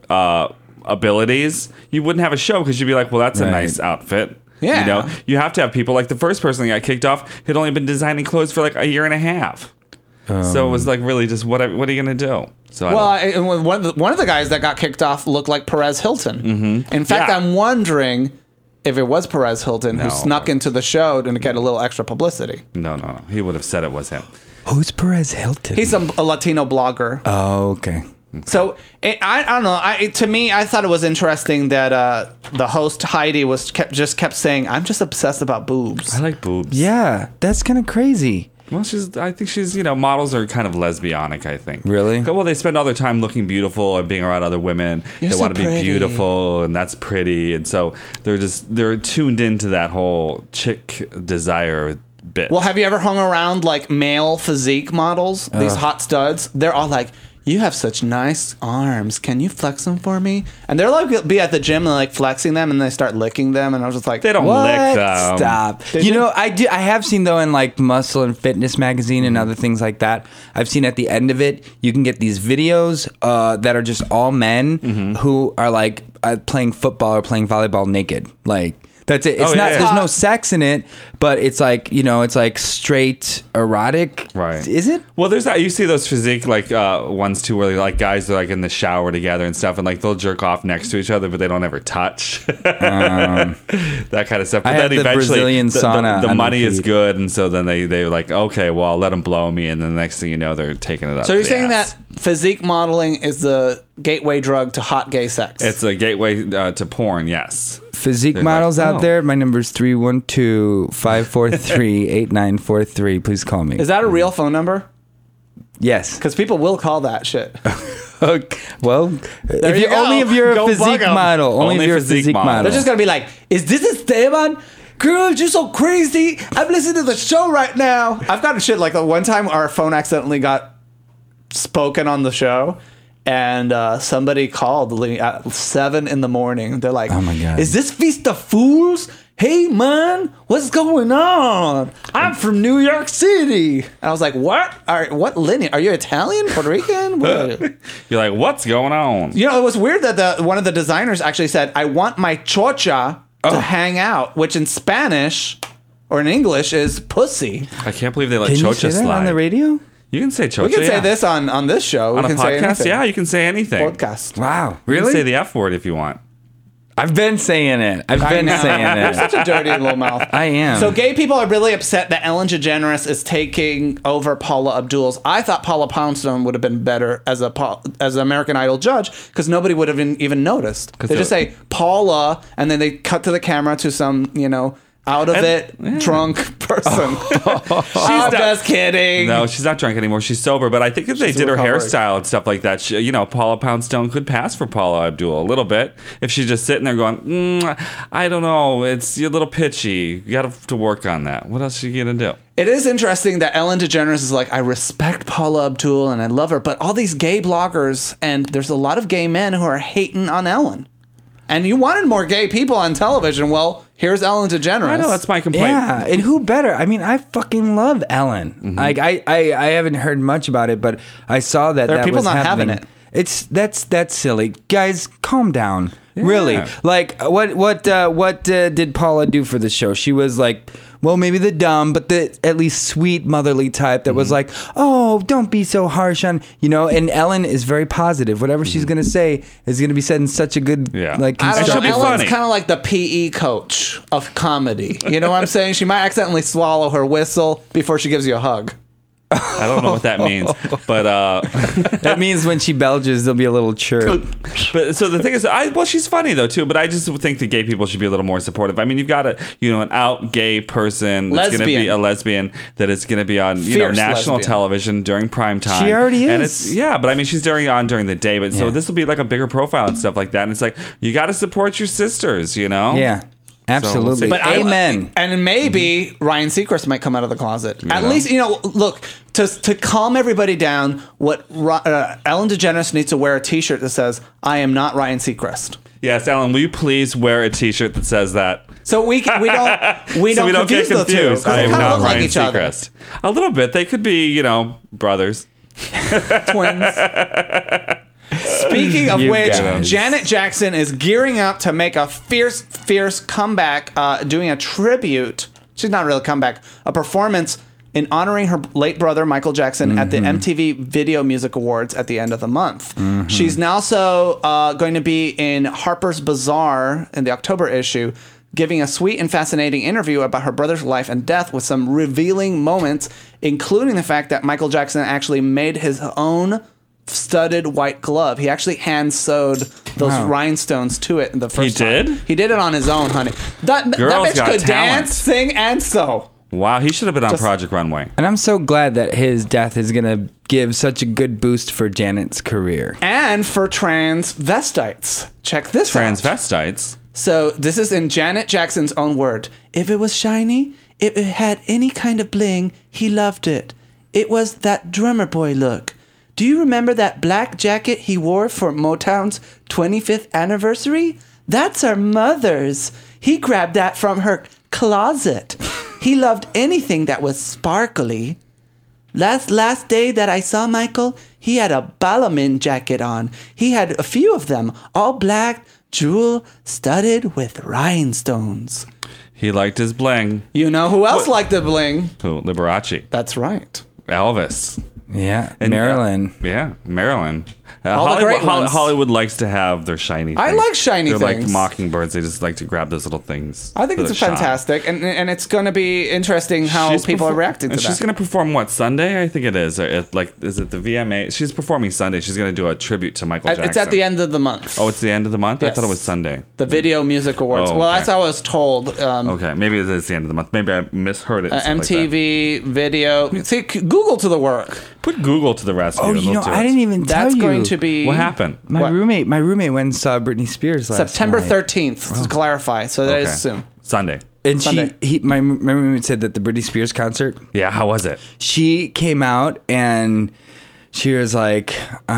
abilities, you wouldn't have a show because you'd be like, well, that's a Right. nice outfit. Yeah. You know, you have to have people like the first person that got kicked off had only been designing clothes for like a year and a half. So it was like really just what are you gonna do? So One of the guys that got kicked off looked like Perez Hilton. Mm-hmm. In fact, Yeah. I'm wondering if it was Perez Hilton who No. snuck into the show to get a little extra publicity. no, he would have said it was him. Who's Perez Hilton? He's a Latino blogger. Oh, okay. So I don't know. To me, I thought it was interesting that the host Heidi kept saying, "I'm just obsessed about boobs." I like boobs. Yeah, that's kind of crazy. Well, I think she's, you know, models are kind of lesbianic, I think. Really? Well, they spend all their time looking beautiful and being around other women. You're they so want to be pretty. beautiful, and that's pretty. And so they're tuned into that whole chick desire bit. Well, have you ever hung around like male physique models? These hot studs. They're all like, "You have such nice arms. Can you flex them for me?" And they're like, be at the gym and like flexing them, and they start licking them, and I was just like, They don't What? lick them. Stop. You know, I have seen though in like Muscle and Fitness magazine and other things like that. I've seen at the end of it, you can get these videos that are just all men who are like playing football or playing volleyball naked. Like that's it. It's Oh, not. yeah. There's no sex in it, but it's like, you know, it's like straight erotic. Right. Is it? Well, there's that. You see those physique like ones too, where they, like guys are like in the shower together and stuff, and like they'll jerk off next to each other, but they don't ever touch. That kind of stuff. But I have the Brazilian sauna the on money is repeat. good, and so then they're like, okay, well, I'll let them blow me, and then the next thing you know, they're taking it up. So you're the saying ass. that physique modeling is the gateway drug to hot gay sex? It's a gateway to porn. Yes. Physique They're models like, out oh. there, my number is 312-543-8943. Please call me. Is that a real phone number? Yes. Because people will call that shit. Okay. Well, There if you you're go. only if you're a Go physique bug 'em. model, only Only if you're a physique physique model. model. They're just gonna be like, "Is this Esteban? Girl, you're so crazy. I'm listening to the show right now." I've gotten shit like the one time our phone accidentally got spoken on the show, and somebody called at 7 a.m. They're like, Oh my God. "Is this Feast of Fools? Hey man, what's going on? I'm from New York City." I was like, "What? What lineage? Are you Italian, Puerto Rican?" What? You're like, what's going on? You know, it was weird that one of the designers actually said, "I want my chocha to hang out," which in Spanish or in English is pussy. I can't believe they let Can you Chocha say that slide on the radio? You can say Chocha. We can say yeah. this on this show. on we a can say podcast. anything. Yeah, you can say anything. Podcast. Wow. You Really? can say the F word if you want. I've been saying it. I've been saying You're it. such a dirty little mouth. I am. So gay people are really upset that Ellen DeGeneres is taking over Paula Abdul's. I thought Paula Poundstone would have been better as an American Idol judge because nobody would have even noticed. They just say Paula, and then they cut to the camera to some, out of it drunk person. I'm just kidding. No, she's not drunk anymore. She's sober. But I think if they did her recovered. hairstyle and stuff like that, Paula Poundstone could pass for Paula Abdul a little bit. If she's just sitting there going, I don't know, it's a little pitchy. You got to work on that. What else are you going to do? It is interesting that Ellen DeGeneres is like, I respect Paula Abdul and I love her, but all these gay bloggers, and there's a lot of gay men who are hating on Ellen. And you wanted more gay people on television. Well, here's Ellen DeGeneres. I know, that's my complaint. Yeah, and who better? I mean, I fucking love Ellen. Mm-hmm. Like, I haven't heard much about it, but I saw that There are that people was not having happening. it. That's silly, guys. Calm down. Really, like what did Paula do for the show? She was like, well, maybe the dumb, but the at least sweet motherly type that was like, oh, don't be so harsh on, And Ellen is very positive. Whatever she's gonna say is gonna be said in such a good, like, I don't know. she'll be Ellen's funny. kind of like the PE coach of comedy. You know what I'm saying? She might accidentally swallow her whistle before she gives you a hug. I don't know what that means, but That means when she belches, there'll be a little chirp. but so the thing is, well, she's funny though too. But I just think that gay people should be a little more supportive. I mean, you've got an out gay person that's going to be a lesbian that is going to be on national lesbian. television during prime time. She already and is. but I mean, she's during the day. But so Yeah. this will be like a bigger profile and stuff like that. And it's like you got to support your sisters, Yeah, absolutely. see. But Amen. And maybe Ryan Seacrest might come out of the closet. At know? least, look, to calm everybody down, what Ellen DeGeneres needs to wear a T-shirt that says, "I am not Ryan Seacrest." Yes, Alan, will you please wear a T-shirt that says that? So we don't So we don't confuse get the two confused. because I they am kind of not look like Ryan each other. Seacrest. A little bit. They could be, brothers. Twins. Speaking of You which, guys. Janet Jackson is gearing up to make a fierce comeback, doing a tribute. She's not really a comeback, a performance in honoring her late brother, Michael Jackson, at the MTV Video Music Awards at the end of the month. She's now also going to be in Harper's Bazaar in the October issue, giving a sweet and fascinating interview about her brother's life and death with some revealing moments, including the fact that Michael Jackson actually made his own studded white glove. He actually hand sewed those rhinestones to it the first time. did? He did it on his own, honey. That Girl's bitch got could talent. dance, sing, and sew. Wow, he should have been on Project Runway. And I'm so glad that his death is going to give such a good boost for Janet's career. And for transvestites. Check this out. Transvestites. So this is in Janet Jackson's own word. If it was shiny, if it had any kind of bling, he loved it. It was that drummer boy look. Do you remember that black jacket he wore for Motown's 25th anniversary? That's our mother's. He grabbed that from her closet. He loved anything that was sparkly. Last day that I saw Michael, he had a Balmain jacket on. He had a few of them, all black, jewel studded with rhinestones. He liked his bling. You know who else liked the bling? Who? Liberace. That's right. Elvis. Yeah, And, Marilyn. Yeah, Marilyn. All the great ones. Hollywood likes to have their shiny things. I like shiny They're things. like mockingbirds. They just like to grab those little things. I think for it's the shine. fantastic, and it's going to be interesting how people are reacting to and that. She's going to perform what, Sunday? I think it is. Is it the VMA? She's performing Sunday. She's going to do a tribute to Michael Jackson. It's at the end of the month. Oh, it's the end of the month? I Yes. thought it was Sunday. The Video Music Awards. Oh, Well, okay. that's how I was told. Okay, maybe it is the end of the month. Maybe I misheard it. and stuff like that. MTV Video. See, Google to the work. Put Google to the rescue. Oh, and you we'll know, do I it. didn't even tell That's you. going to be What happened? My What? roommate went and saw Britney Spears last September night. 13th, to clarify. So that is soon. Sunday. And Sunday. my roommate said that the Britney Spears concert, Yeah, how was it? she came out and she was like,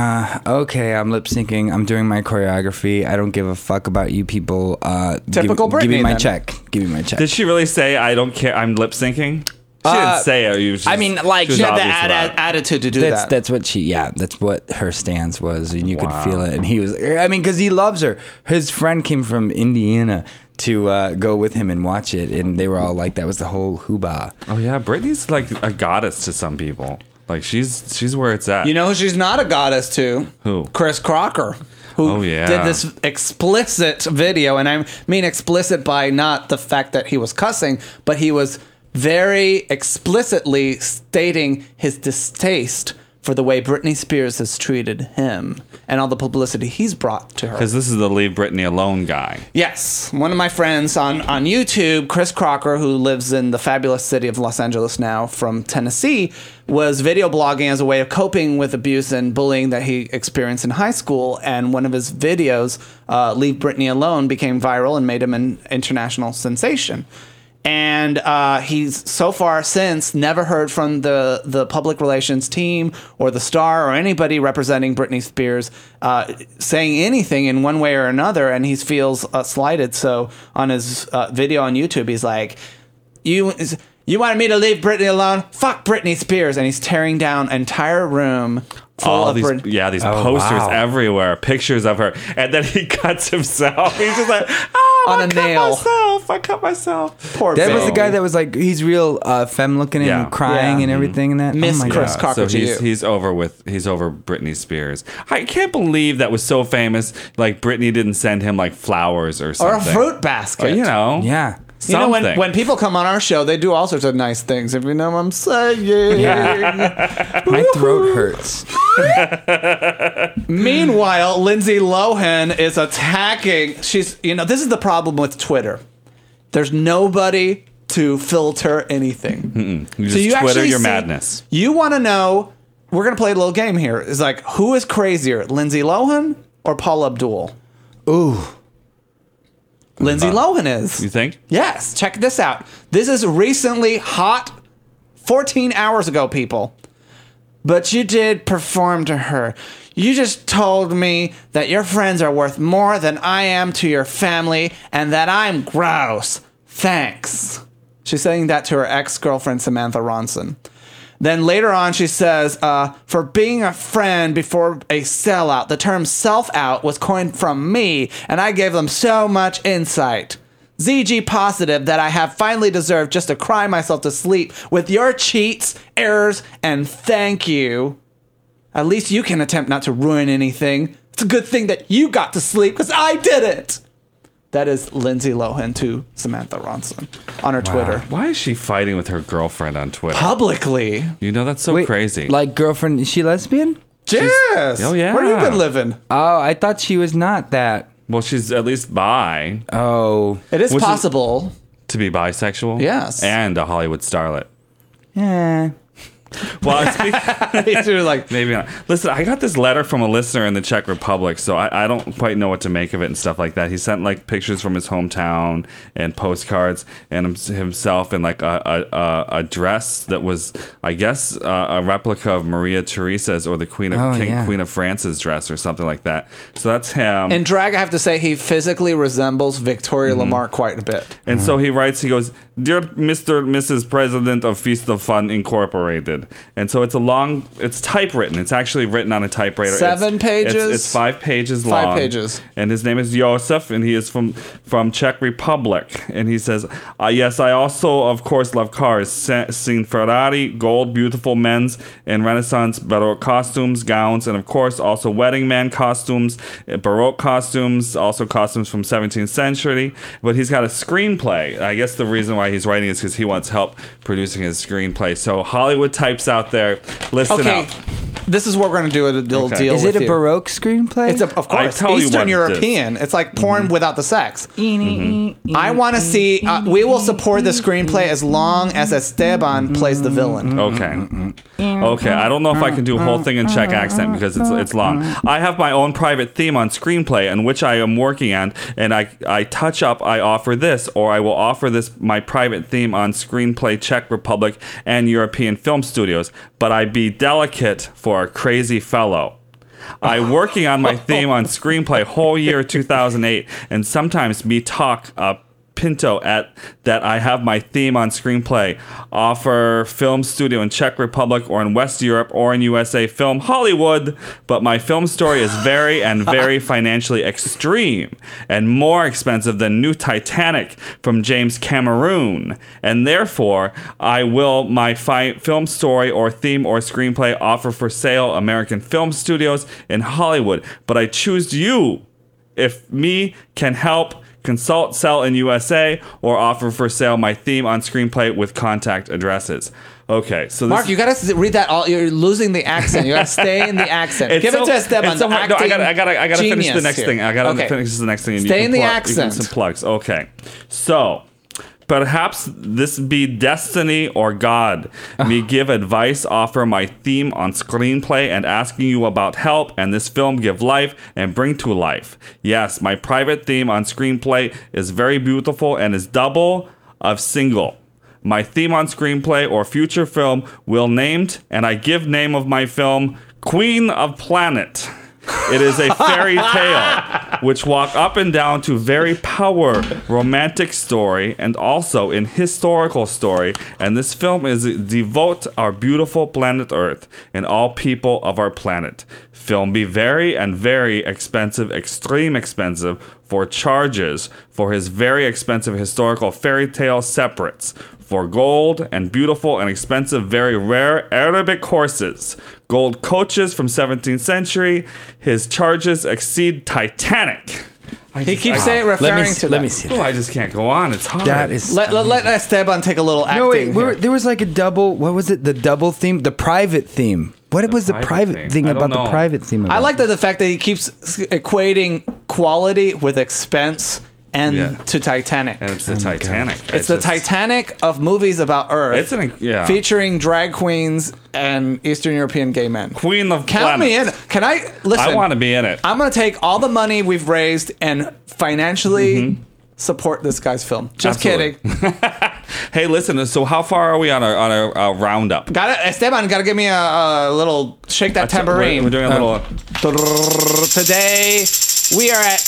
okay, I'm lip syncing. I'm doing my choreography. I don't give a fuck about you people. Typical give me Britney, my then. check. Give me my check. Did she really say, I don't care, I'm lip syncing? She didn't say it. You just, I mean, like, she was She had the obvious about it. attitude to do That's that. that's what that's what her stance was, and you Wow. could feel it. And he was, I mean, because he loves her. His friend came from Indiana to go with him and watch it, and they were all like, that was the whole hoobah. Oh yeah, Britney's like a goddess to some people. Like she's where it's at. You know who she's not a goddess to? Who? Chris Crocker. Who Oh, yeah. did this explicit video, and I mean explicit by not the fact that he was cussing, but he was very explicitly stating his distaste for the way Britney Spears has treated him and all the publicity he's brought to her. Because this is the Leave Britney Alone guy. Yes, one of my friends on YouTube, Chris Crocker, who lives in the fabulous city of Los Angeles now from Tennessee, was video blogging as a way of coping with abuse and bullying that he experienced in high school. And one of his videos, Leave Britney Alone, became viral and made him an international sensation. And he's so far since never heard from the public relations team or the Star or anybody representing Britney Spears saying anything in one way or another, and he feels slighted. So on his video on YouTube, he's like, you wanted me to leave Britney alone? Fuck Britney Spears. And he's tearing down an entire room full All of these, Britney. yeah, these posters wow. everywhere, pictures of her, and then he cuts himself. He's just like, oh, On I a cut nail. myself. I cut myself. Poor That was the baby. guy that was like, he's real femme looking Yeah. and crying Yeah. and everything and that. Miss oh my Chris God. Crocker So to you. he's over Britney Spears. I can't believe that was so famous. Like Britney didn't send him like flowers or Or something. a fruit basket. Or, you know. Yeah. You know, something. when people come on our show, they do all sorts of nice things, if you know what I'm saying. My throat hurts. Meanwhile, Lindsay Lohan is attacking. This is the problem with Twitter. There's nobody to filter anything. You just Twitter actually your see- madness. You want to know, we're going to play a little game here. It's like, who is crazier, Lindsay Lohan or Paul Abdul? Ooh. Lindsay Lohan is. You think? Yes, check this out. This is recently hot, 14 hours ago, people. But you did perform to her. You just told me that your friends are worth more than I am to your family and that I'm gross. Thanks. She's saying that to her ex-girlfriend, Samantha Ronson. Then later on, she says, for being a friend before a sellout, the term self-out was coined from me, and I gave them so much insight. ZG positive that I have finally deserved just to cry myself to sleep with your cheats, errors, and thank you. At least you can attempt not to ruin anything. It's a good thing that you got to sleep, because I didn't. That is Lindsay Lohan to Samantha Ronson on her Twitter. Why is she fighting with her girlfriend on Twitter? Publicly. You know, that's so crazy. Like, girlfriend, is she lesbian? Yes. Oh, yeah. Where you been living? Oh, I thought she was not that. Well, she's at least bi. Oh. It is Which is- possible. To be bisexual? Yes. And a Hollywood starlet. Yeah. Well, Like, maybe not. Listen, I got this letter from a listener in the Czech Republic, so I don't quite know what to make of it and stuff like that. He sent like pictures from his hometown and postcards and himself in like a dress that was, I guess, a replica of Maria Theresa's or the Queen of France's dress or something like that. So that's him. in drag, I have to say he physically resembles Victoria Lamar quite a bit. And so he writes, he goes, "Dear Mr. and Mrs. President of Feast of Fun Incorporated." And so it's typewritten. It's actually written on a typewriter. 7 pages? It's 5 pages long. 5 pages. And his name is Josef, and he is from Czech Republic. And he says, yes, I also, of course, love cars. Seen Ferrari, gold, beautiful men's and Renaissance Baroque costumes, gowns, and of course also wedding man costumes, Baroque costumes, also costumes from 17th century. But he's got a screenplay. I guess the reason why he's writing is because he wants help producing his screenplay. So Hollywood types out there, listen Okay, up. this is what we're going to do a little Okay. deal Is with it a you. Baroque screenplay? It's of course, tell you Eastern what it European. It's like porn without the sex. Mm-hmm. I want to see, we will support the screenplay as long as Esteban plays the villain. Okay. Okay. I don't know if I can do a whole thing in Czech accent because it's long. I have my own private theme on screenplay in which I am working on, and I touch up, I offer this, or I will offer this my private theme on screenplay Czech Republic and European film studios, but I be delicate for a crazy fellow. I working on my theme on screenplay whole year 2008, and sometimes me talk Pinto at that I have my theme on screenplay offer film studio in Czech Republic or in West Europe or in USA film Hollywood, but my film story is very financially extreme and more expensive than new Titanic from James Cameron, and therefore I will my film story or theme or screenplay offer for sale American film studios in Hollywood, but I choose you if me can help consult, sell in USA, or offer for sale my theme on screenplay with contact addresses. Okay, so this Mark, you got to read that all. You're losing the accent. You got to stay in the accent. Give it to Esteban. No, I gotta finish the next here. thing. I gotta finish the next thing. And Stay in the You accent. can some plugs. Okay, so perhaps this be destiny or God. Me give advice, offer my theme on screenplay, and asking you about help, and this film give life and bring to life. Yes, my private theme on screenplay is very beautiful and is double of single. My theme on screenplay or future film will named, and I give name of my film, Queen of Planet. It is a fairy tale which walk up and down to very power romantic story and also in historical story, and this film is devote our beautiful planet Earth and all people of our planet. Film be very and very expensive, extreme expensive for charges for his very expensive historical fairy tale separates. For gold and beautiful and expensive, very rare Arabic horses. Gold coaches from 17th century. His charges exceed Titanic. He keeps saying referring to let that. me see. Oh, I just can't go on. It's hard. That is. Let Esteban take a little acting. No, wait. here. There was like a double. What was it? The double theme, the private theme. What was the private private theme? thing I don't about the know. private theme? I like the fact that he keeps equating quality with expense and Yeah. to Titanic. And it's the Titanic. It's the Titanic of movies about Earth. Yeah. Featuring drag queens and Eastern European gay men. Queen of Count me in. Can I listen? I want to be in it. I'm gonna take all the money we've raised and financially support this guy's film. Just Absolutely. kidding. Hey, listen. So how far are we on a roundup? Esteban, gotta give me a little shake that tambourine. We're doing a little. Today we are at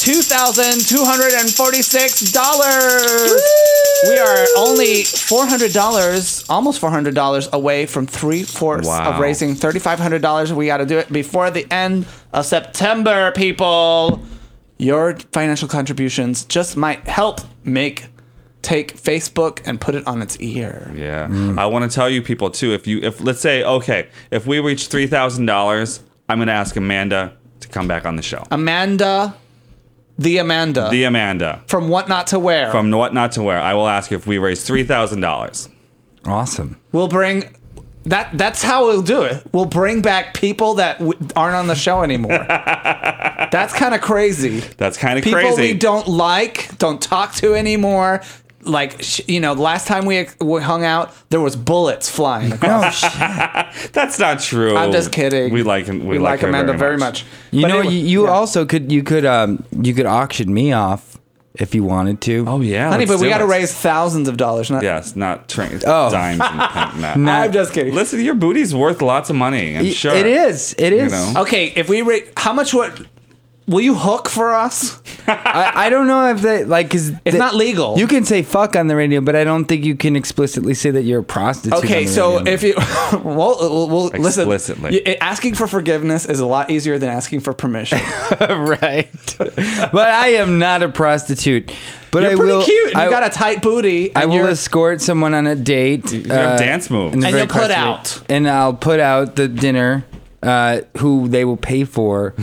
$2,246. We are only $400, almost $400 away from 3/4 Wow. of raising $3,500. We got to do it before the end of September, people. Your financial contributions just might help take Facebook and put it on its ear. Yeah. I want to tell you people too. If let's say if we reach $3,000, I'm going to ask Amanda to come back on the show. Amanda. The Amanda. From What Not to Wear. From What Not to Wear. I will ask if we raise $3,000. awesome. We'll bring that. That's how we'll do it. We'll bring back people that aren't on the show anymore. That's kind of crazy. That's kind of People crazy. we don't talk to anymore. Like, the last time we hung out, there was bullets flying across. No shit. That's not true. I'm just kidding. We like her Amanda very much. You But know, anyway, you yeah. also could auction me off if you wanted to. Oh yeah, Honey, let's but we do got to it. raise thousands of dollars. Not, Yes, not dimes and that. I'm just kidding. Listen, your booty's worth lots of money. I'm sure It is. It is. know? Okay, if we how much will you hook for us? I don't know if they because It's not legal. You can say fuck on the radio, but I don't think you can explicitly say that you're a prostitute. Okay, on the so radio. if you well listen, Explicitly. asking for forgiveness is a lot easier than asking for permission. right, but I am not a prostitute. But You're I pretty will. cute. And I, you got a tight booty. I And will you're, escort someone on a date. You have dance moves. in the And very you'll put classy out. way. And I'll put out the dinner. Who they will pay for,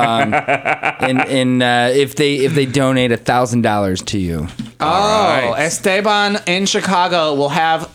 and if they donate $1,000 to you. oh, Esteban in Chicago will have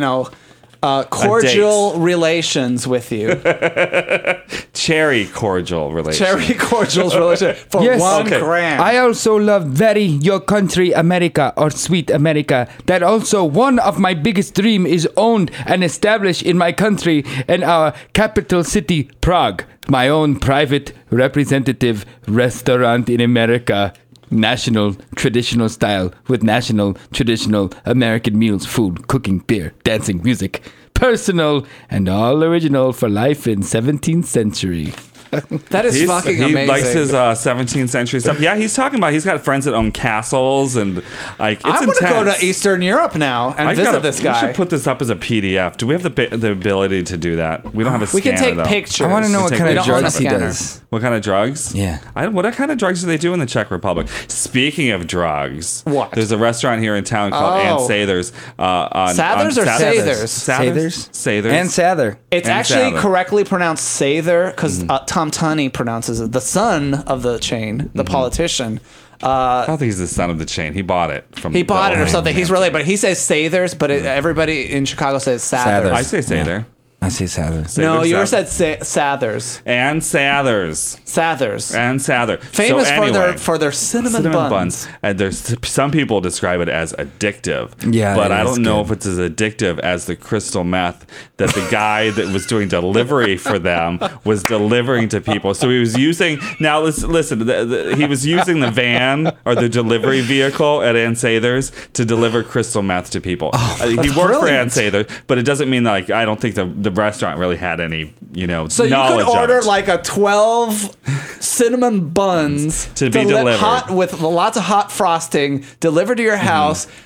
cordial relations with you. Cherry cordial relation. Cherry cordials relation for Yes. $1 Okay. grand. I also love very your country America or sweet America. That also one of my biggest dream is owned and established in my country in our capital city, Prague. My own private representative restaurant in America. National traditional style with national traditional American meals, food, cooking, beer, dancing, music. Personal and all original for life in 17th century. that is fucking he amazing. likes his 17th century stuff. Yeah, he's talking about he's got friends that own castles and like it's I want to go intense. to Eastern Europe now and visit this We guy. should put this up as a PDF. Do we have the ability to do that? We don't have a We can scanner, take though. pictures. I want to know what take- kind we of don't own a drugs he scanner. does. What kind of drugs? Yeah. What kind of drugs do they do in the Czech Republic? Speaking of drugs, What? There's a restaurant here in town called Aunt Oh. Sather's. Sathers or Sathers? Sathers. Sathers. And Sather. It's And actually Sather. correctly pronounced Sather because Tom Tunney pronounces it. The son of the chain, the politician. I don't think he's the son of the chain. He bought it from. He bought it or the- something. He's related, but he says Sathers, but everybody in Chicago says Sathers. Sathers. I say Sather. I say Sather. No, Sather, you Sather. said Sathers. And Sathers. Sathers. And Sather. Famous So for anyway, for their cinnamon buns. And there's some people describe it as addictive. Yeah, but it I is don't know good. if it's as addictive as the crystal meth that the guy that was doing delivery for them was delivering to people. So he was using. Now listen. He was using the van or the delivery vehicle at Ann Sather's to deliver crystal meth to people. He worked for Ann brilliant. Sather, but it doesn't mean that I don't think the restaurant really had any So you knowledge could order of it. like a 12 cinnamon buns To be delivered. hot with lots of hot frosting delivered to your house,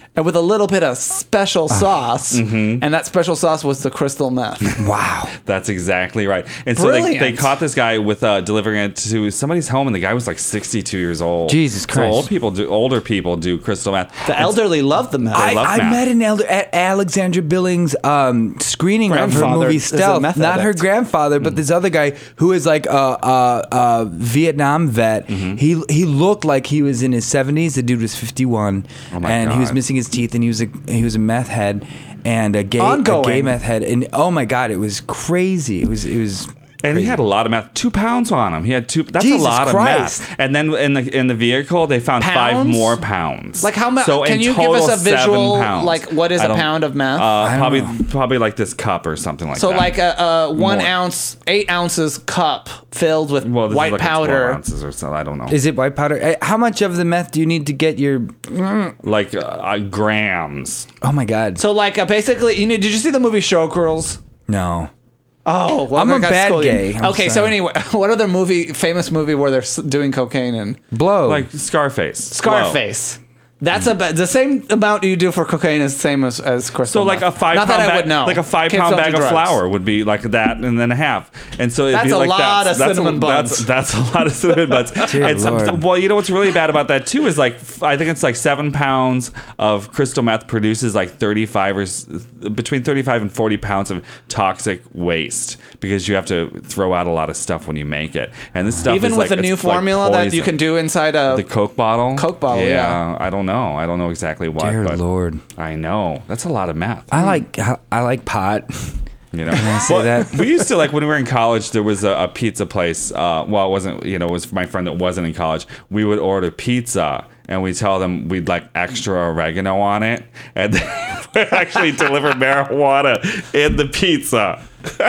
and with a little bit of special sauce. And that special sauce was the crystal meth. Wow. That's exactly right. And so Brilliant. they caught this guy with delivering it to somebody's home, and the guy was like 62 years old. Jesus Christ. So older people do crystal meth. The elderly love the meth. love I meth. met an elder at Alexandra Billings' screening of her Grandfather movie is a Stealth. meth Not her addict. grandfather, but this other guy who is like a Vietnam vet. He looked like he was in his 70s. The dude was 51, Oh my and he was God. missing his teeth, and he was a meth head and a gay Ongoing. meth head. And oh my God, it was crazy. It was. And he had a lot of meth. 2 pounds on him. He had 2. That's Jesus a lot Christ. of meth. And then in the vehicle, they found 5 Pounds? more pounds. Like how much? So Can in you give total, us a 7 visual? pounds. Like what is I a don't- pound of meth? Probably like this cup or something like so that. like a 1 More. ounce, 8 ounces cup filled with well, this white is like 12 powder. ounces or so. I don't know. Is it white powder? How much of the meth do you need to get your? Like grams. Oh my God. So like basically, did you see the movie Showgirls? No. Oh, well, I'm I a got bad scolded. gay. I'm Okay, so sorry. anyway, what other famous movie where they're doing cocaine in? Blow. Like Scarface. Scarface. That's the same amount you do for cocaine is the same as crystal. So like a meth. 5 Not pound that I bag, would know. like a 5 Kids pound don't bag do of drugs. flour would be like that and then a half. And so it'd That's be a like lot that. of cinnamon buns. That's a lot of cinnamon buns. Dear And Lord. well, you know what's really bad about that too is like I think it's like 7 pounds of crystal meth produces like between 35 and 40 pounds of toxic waste because you have to throw out a lot of stuff when you make it. And this stuff Even is with like, the new it's like formula that you poison. can do inside a The Coke bottle? Coke bottle, yeah. I don't know exactly what. Dear but Lord. I know. That's a lot of meth. I like pot. You know, I say that? we used to like when we were in college. There was a pizza place. Well, it wasn't. It was my friend that wasn't in college. We would order pizza, and we tell them we'd like extra oregano on it, and they would actually deliver marijuana in the pizza.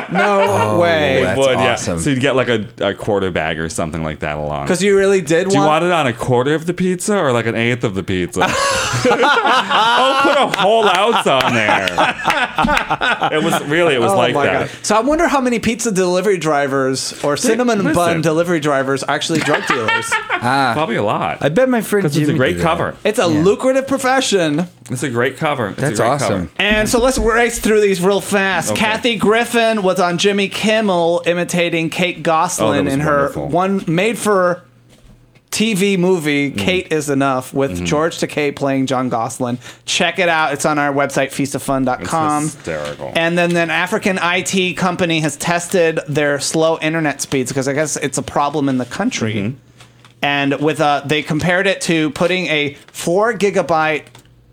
no way. That's Would, awesome. Yeah. So you'd get like a quarter bag or something like that along. Because you really did Do you want want it on a quarter of the pizza or like an eighth of the pizza? Oh, put a whole ounce on there. It was like my that. God. So I wonder how many pizza delivery drivers or cinnamon listen. bun delivery drivers are actually drug dealers. Probably a lot. I bet my friend Because it's a Jimmy great did that. cover. It's a lucrative profession. It's a great cover. It's That's a great awesome. cover. And so let's race through these real fast. Okay. Kathy Griffin was on Jimmy Kimmel imitating Kate Gosselin was in her wonderful. one made-for TV movie, Kate is Enough, with George Takei playing John Gosselin. Check it out. It's on our website, feastoffun.com. It's hysterical. And then an African IT company has tested their slow internet speeds because I guess it's a problem in the country. And with they compared it to putting a 4 gigabyte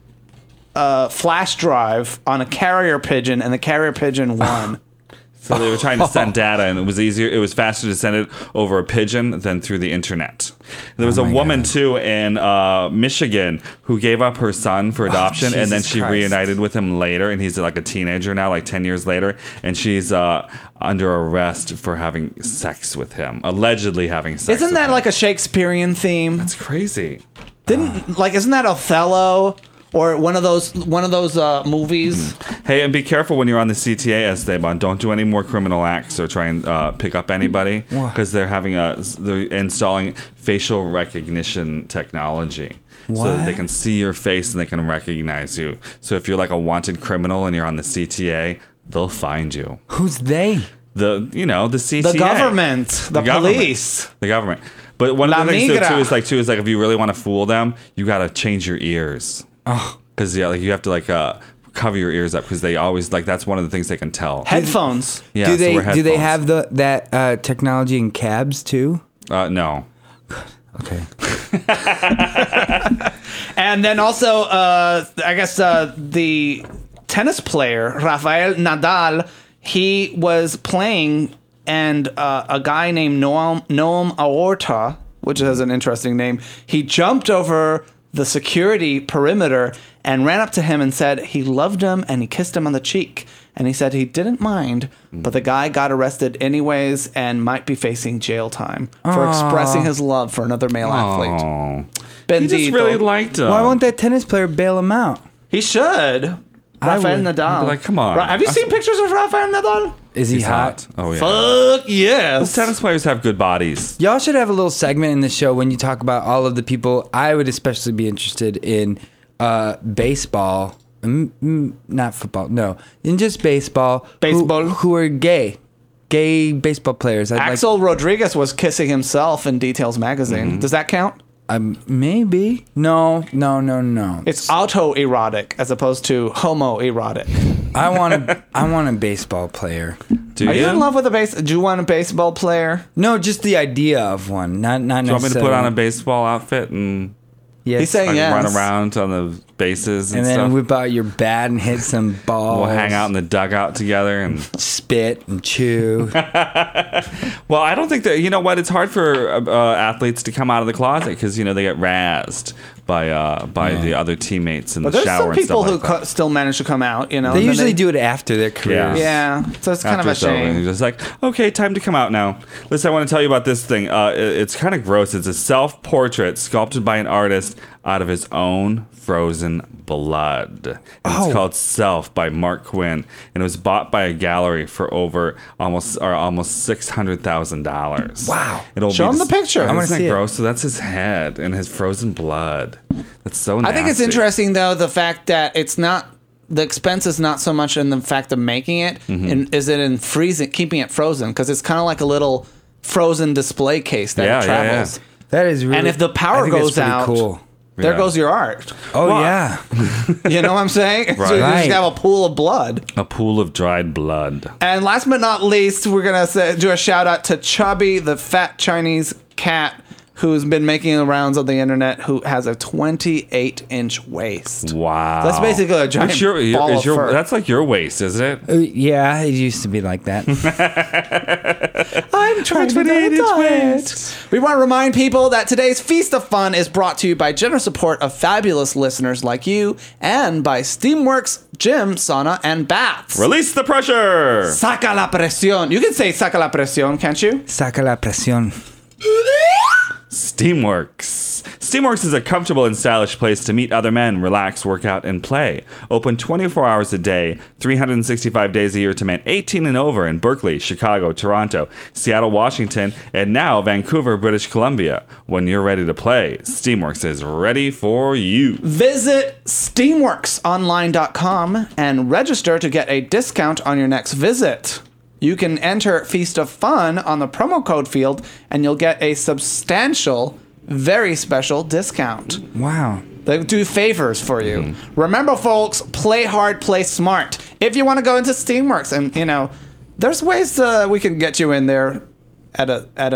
flash drive on a carrier pigeon, and the carrier pigeon won. So they were trying to send data, and it was easier. It was faster to send it over a pigeon than through the internet. There was a woman too in Michigan who gave up her son for adoption, and then Jesus she Christ. reunited with him later, and he's like a teenager now, like 10 years later, and she's under arrest for having sex with him, allegedly having sex. Isn't with that him. like a Shakespearean theme? It's crazy. Isn't that Othello or one of those movies? Hey, and be careful when you're on the CTA, Esteban. Don't do any more criminal acts or try and pick up anybody because they're installing facial recognition technology. So that they can see your face and they can recognize you. So if you're like a wanted criminal and you're on the CTA, they'll find you. Who's they? The CTA. The government, the police. The government. But one La of the things migra. too is like if you really want to fool them, you got to change your ears. Oh. Because you have to like cover your ears up because they always like that's one of the things they can tell. Headphones. Yeah, do so they wear do they headphones. have that technology in cabs too? No. Okay. And then also, I guess the tennis player, Rafael Nadal, he was playing, and a guy named Noam Aorta, which has an interesting name, he jumped over the security perimeter and ran up to him and said he loved him and he kissed him on the cheek. And he said he didn't mind, but the guy got arrested anyways and might be facing jail time for expressing his love for another male athlete. Oh. He just Bendito. really liked him. Why won't that tennis player bail him out? He should. Rafael would. Nadal. I'd be like, come on. Have you seen pictures of Rafael Nadal? Is he He's hot? hot. Oh yeah. Fuck yes. Tennis players have good bodies. Y'all should have a little segment in the show when you talk about all of the people. I would especially be interested in baseball, not football, no, in just baseball, Baseball. who are gay baseball players. Axel Rodriguez was kissing himself in Details magazine. Does that count? Maybe. No. It's autoerotic as opposed to homoerotic. I want a baseball player. Do Are you in love with do you want a baseball player? No, just the idea of one. Not Do you want me to necessarily. put on a baseball outfit and Yes. He's saying run yes. around on the bases and, And then stuff? whip out your bat and hit some balls. We'll hang out in the dugout together and. Spit and chew. Well, I don't think that, you know what, it's hard for athletes to come out of the closet because, you know, they get razzed by the other teammates in But the there's shower some and people stuff who like that. still manage to come out, you know. They and then usually do it after their careers. Yeah, so it's kind After of a it's over, shame. you're just like, okay, time to come out now. Listen, I want to tell you about this thing. It's kind of gross. It's a self-portrait sculpted by an artist out of his own frozen blood. And It's called Self by Mark Quinn, and it was bought by a gallery for almost $600,000. Wow. Show him the picture. I wanna Isn't see that it. gross? So that's his head and his frozen blood. That's so nasty. I think it's interesting though the fact that it's not the expense is not so much in the fact of making it, and is it in freezing, keeping it frozen because it's kind of like a little frozen display case that Yeah, it yeah, travels. That is really. And if the I power think that's goes pretty out, cool. there Yeah. goes your art. Oh Well, yeah. You know what I'm saying? So you Right. just have a pool of blood. A pool of dried blood. And last but not least, we're gonna do a shout out to Chubby, the fat Chinese cat who's been making the rounds on the internet, who has a 28-inch waist. Wow. That's basically a giant What's your- ball is of your- fur. That's like your waist, isn't it? Yeah, it used to be like that. I'm trying to 28-inch diet. We want to remind people that today's Feast of Fun is brought to you by generous support of fabulous listeners like you and by Steamworks Gym, Sauna, and Baths. Release the pressure. Saca la presión. You can say saca la presión, can't you? Saca la presión. Steamworks. Steamworks is a comfortable and stylish place to meet other men, relax, work out, and play. Open 24 hours a day, 365 days a year to men 18 and over in Berkeley, Chicago, Toronto, Seattle, Washington, and now Vancouver, British Columbia. When you're ready to play, Steamworks is ready for you. Visit steamworksonline.com and register to get a discount on your next visit. You can enter Feast of Fun on the promo code field and you'll get a substantial, very special discount. Wow. They do favors for you. Remember, folks, play hard, play smart. If you want to go into Steamworks, and you know, there's ways we can get you in there at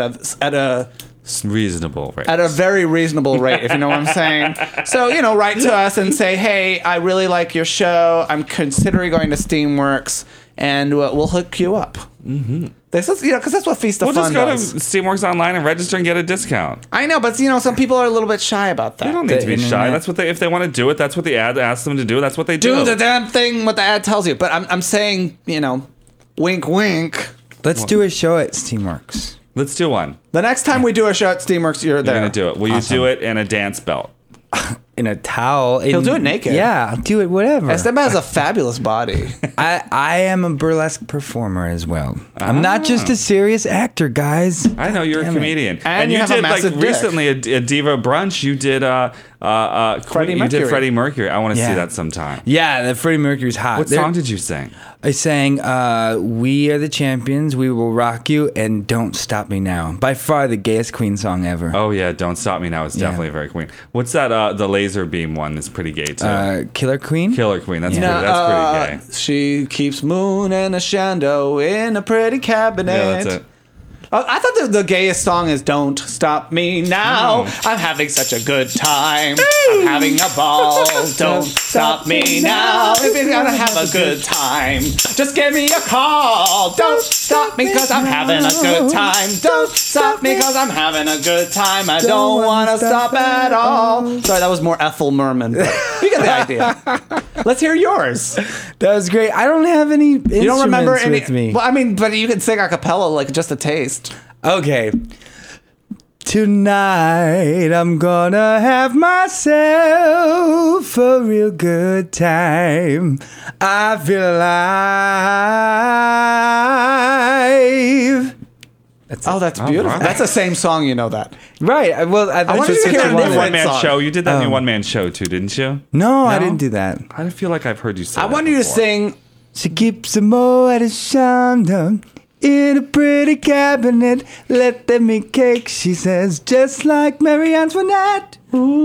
a Reasonable, right? at a very reasonable rate, if you know what I'm saying. So, you know, write to us and say, hey, I really like your show. I'm considering going to Steamworks, and we'll hook you up. Mm-hmm. This is, you know, because that's what Feast of We'll Fun just go to does. Steamworks online and register and get a discount. I know, but, you know, some people are a little bit shy about that. They don't need to be shy. internet. That's what if they want to do it, that's what the ad asks them to do. That's what they do. Do the damn thing what the ad tells you. But I'm saying, you know, wink, wink. Let's do a show at Steamworks. Let's do one. The next time we do a show at Steamworks, you're there. You're going to do it. Will you do it in a dance belt? In a towel. He'll do it naked. Yeah, I'll do it whatever. Esteban has a fabulous body. I am a burlesque performer as well. I'm not just a serious actor, guys. I know you're a Damn it. comedian, And you have a did like massive dick. recently a Diva brunch. You did Freddie You did Mercury. Freddie Mercury. I want to see Yeah. that sometime. Yeah, the Freddie Mercury's hot. What song did you sing? I sang We Are the Champions, We Will Rock You, and Don't Stop Me Now. By far the gayest Queen song ever. Oh yeah, Don't Stop Me Now is definitely very Queen. What's that? The laser beam one is pretty gay too. Killer Queen? Killer Queen. That's Yeah. pretty. That's pretty gay. She keeps Moon and a Shando in a pretty cabinet. Yeah, that's it. I thought the gayest song is Don't Stop Me Now. I'm having such a good time. I'm having a ball. Don't stop me now. If you're gonna have a good time, just give me a call. Don't stop me cause I'm having a good time. Don't stop me cause I'm having a good time. I don't wanna stop at all. Sorry, that was more Ethel Merman, but you get the idea. Let's hear yours. That was great. I don't have any instruments You don't remember any? with me. Well, I mean, but you can sing a cappella, like just a taste. Okay. Tonight I'm gonna have myself a real good time. I feel alive. That's Oh, it. that's beautiful. right. That's the same song, you know that. Right. I wanted to It's hear a a new different one-man song. show. You did that new one-man show too, didn't you? No, I didn't do that. I feel like I've heard you say I that want you to before. sing. She keeps a more at a chandon in a pretty cabinet. Let them eat cake, she says, just like Marie Antoinette.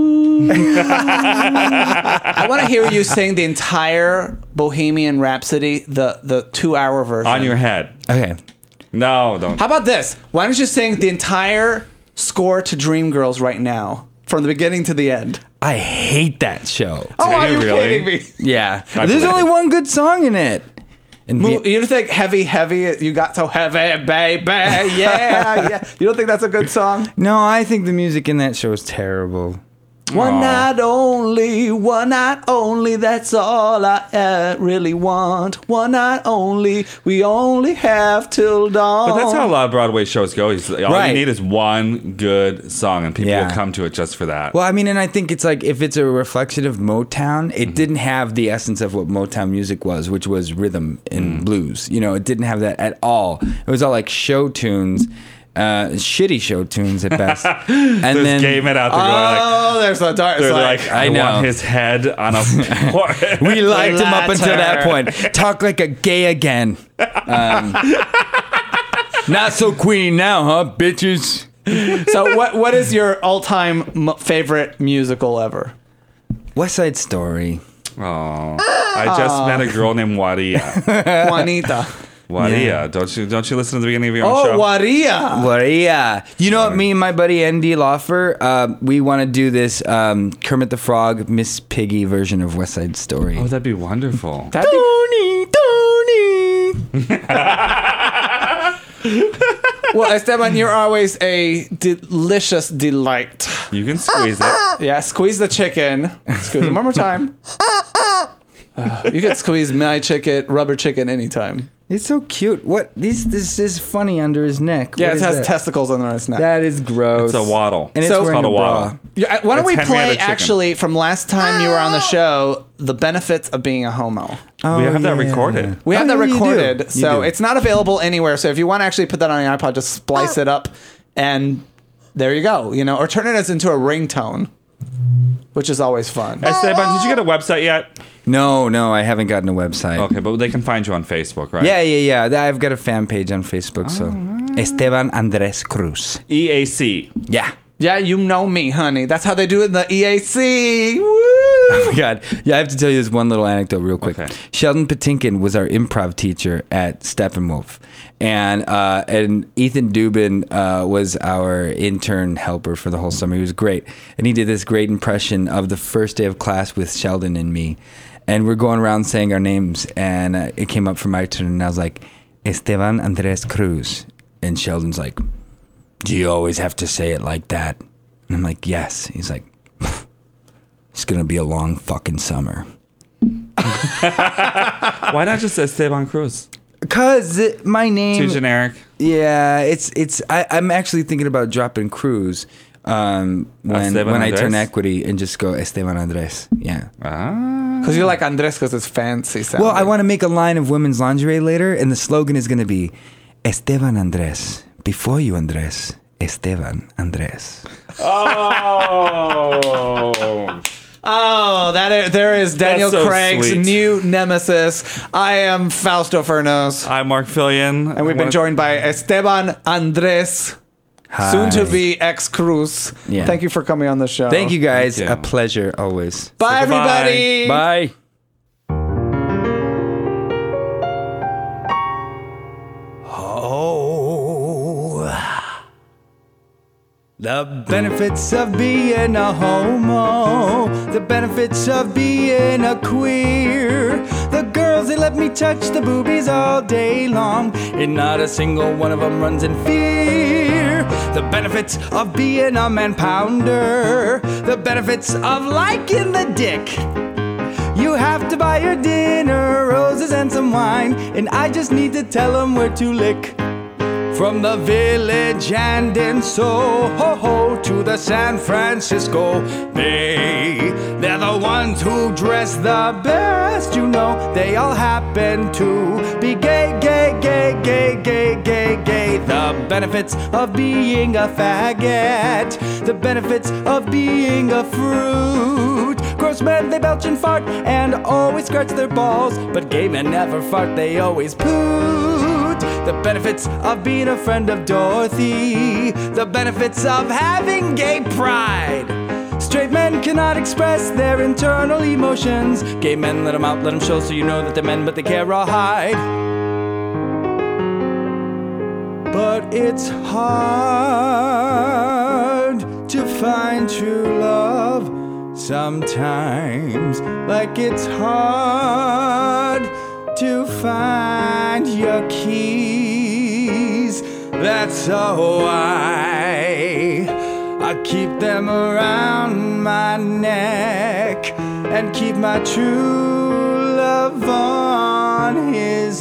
I want to hear you sing the entire Bohemian Rhapsody, the 2-hour version. On your head. Okay. No, don't. How about this? Why don't you sing the entire score to Dreamgirls right now, from the beginning to the end? I hate that show. Oh, are you really? kidding me? Yeah. I There's believe only it. one good song in it. And You don't think heavy, you got so heavy, baby, yeah. You don't think that's a good song? no, I think the music in that show is terrible. One night only, that's all I really want. One night only, we only have till dawn. But that's how a lot of Broadway shows go. All Right. you need is one good song, and people Yeah. will come to it just for that. Well, I mean, and I think it's like if it's a reflection of Motown, it didn't have the essence of what Motown music was, which was rhythm and blues. You know, it didn't have that at all. It was all like show tunes, shitty show tunes at best. And There's then gay men out there going like, Oh, there's a dark they're side. like, I I know. want his head on a port. we liked him up until that Latter. point. Talk like a gay again. Not so queenie now, huh, bitches? So what is your all-time favorite musical ever? West Side Story. Oh, I just met a girl named Waria. Juanita. Waria, Yeah. don't you listen to the beginning of your own Oh, show? Waria. Well, yeah. You know what? Me and my buddy Andy Laufer, we want to do this Kermit the Frog, Miss Piggy version of West Side Story. Oh, that'd be wonderful. That'd be- Tony. well, Esteban, you're always a delicious delight. You can squeeze it. Yeah, squeeze the chicken. Squeeze it one more time. You can squeeze my chicken, rubber chicken, anytime. It's so cute. What? This is funny under his neck. Yeah, What it is has that? testicles under its neck. That is gross. It's a waddle. And it's So- wearing It's a called a bra. waddle. Yeah, why don't It's we Henrietta play, Chicken. actually, from last time you were on the show, the benefits of being a homo? We have that recorded. We have Oh, that yeah, you do. recorded, You so do. it's not available anywhere. So if you want to actually put that on your iPod, just splice it up, and there you go. You know, or turn it as into a ringtone, which is always fun. Esteban, did you get a website yet? No, I haven't gotten a website. Okay, but they can find you on Facebook, right? Yeah. I've got a fan page on Facebook, so Esteban Andres Cruz. EAC. Yeah. Yeah, you know me, honey. That's how they do it in the EAC. Woo! Oh my God. Yeah, I have to tell you this one little anecdote real quick. Okay. Sheldon Patinkin was our improv teacher at Steppenwolf. And Ethan Dubin was our intern helper for the whole summer. He was great. And he did this great impression of the first day of class with Sheldon and me. And we're going around saying our names. And it came up for my turn. And I was like, Esteban Andres Cruz. And Sheldon's like, do you always have to say it like that? And I'm like, yes. He's like, it's going to be a long fucking summer. Why not just Esteban Cruz? Because my name... Too generic. Yeah, I'm actually thinking about dropping Cruz when Esteban I turn Andres? equity and just go Esteban Andres. Yeah. Ah. Because you like Andres because it's fancy sounding. Well, I want to make a line of women's lingerie later, and the slogan is going to be Esteban Andres. Before you, Andres. Esteban Andres. Oh. Oh, there is Daniel That's so Craig's sweet. new nemesis. I am Fausto Furnos. I'm Mark Fillion. And we've been joined by Esteban Andres, Hi. soon to be ex Cruz. Yeah. Thank you for coming on the show. Thank you, guys. Thank you. A pleasure always. Bye, Say goodbye. everybody. Bye. The benefits of being a homo, the benefits of being a queer. The girls, they let me touch the boobies all day long, and not a single one of them runs in fear. The benefits of being a man pounder, the benefits of liking the dick. You have to buy your dinner, roses and some wine, and I just need to tell them where to lick. From the Village and in Soho to the San Francisco Bay, they're the ones who dress the best. You know, they all happen to be gay, gay, gay, gay, gay, gay, gay. The benefits of being a faggot, the benefits of being a fruit. Gross men, they belch and fart and always scratch their balls, but gay men never fart, they always poot. The benefits of being a friend of Dorothy, the benefits of having gay pride. Straight men cannot express their internal emotions. Gay men, let them out, let them show, so you know that they're men, but they can't hide. But it's hard to find true love sometimes, like it's hard to find your keys. That's so why I keep them around my neck and keep my true love on his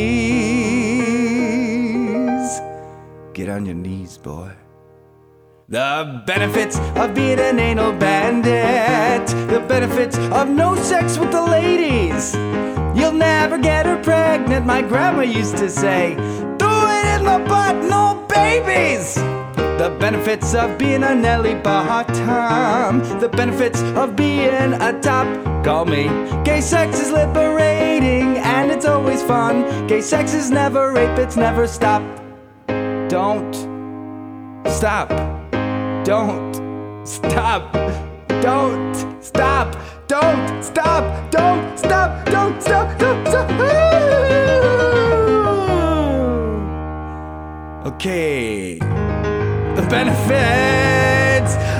knees. Get on your knees, boy. The benefits of being an anal bandit, the benefits of no sex with the ladies. You'll never get her pregnant, my grandma used to say. Do it in the butt, no babies. The benefits of being a Nelly bottom, the benefits of being a top. Call me. Gay sex is liberating and it's always fun. Gay sex is never rape, it's never stop. Don't stop. Don't stop. Don't stop. Don't stop. Don't stop. Don't stop. Don't stop. Okay. The benefits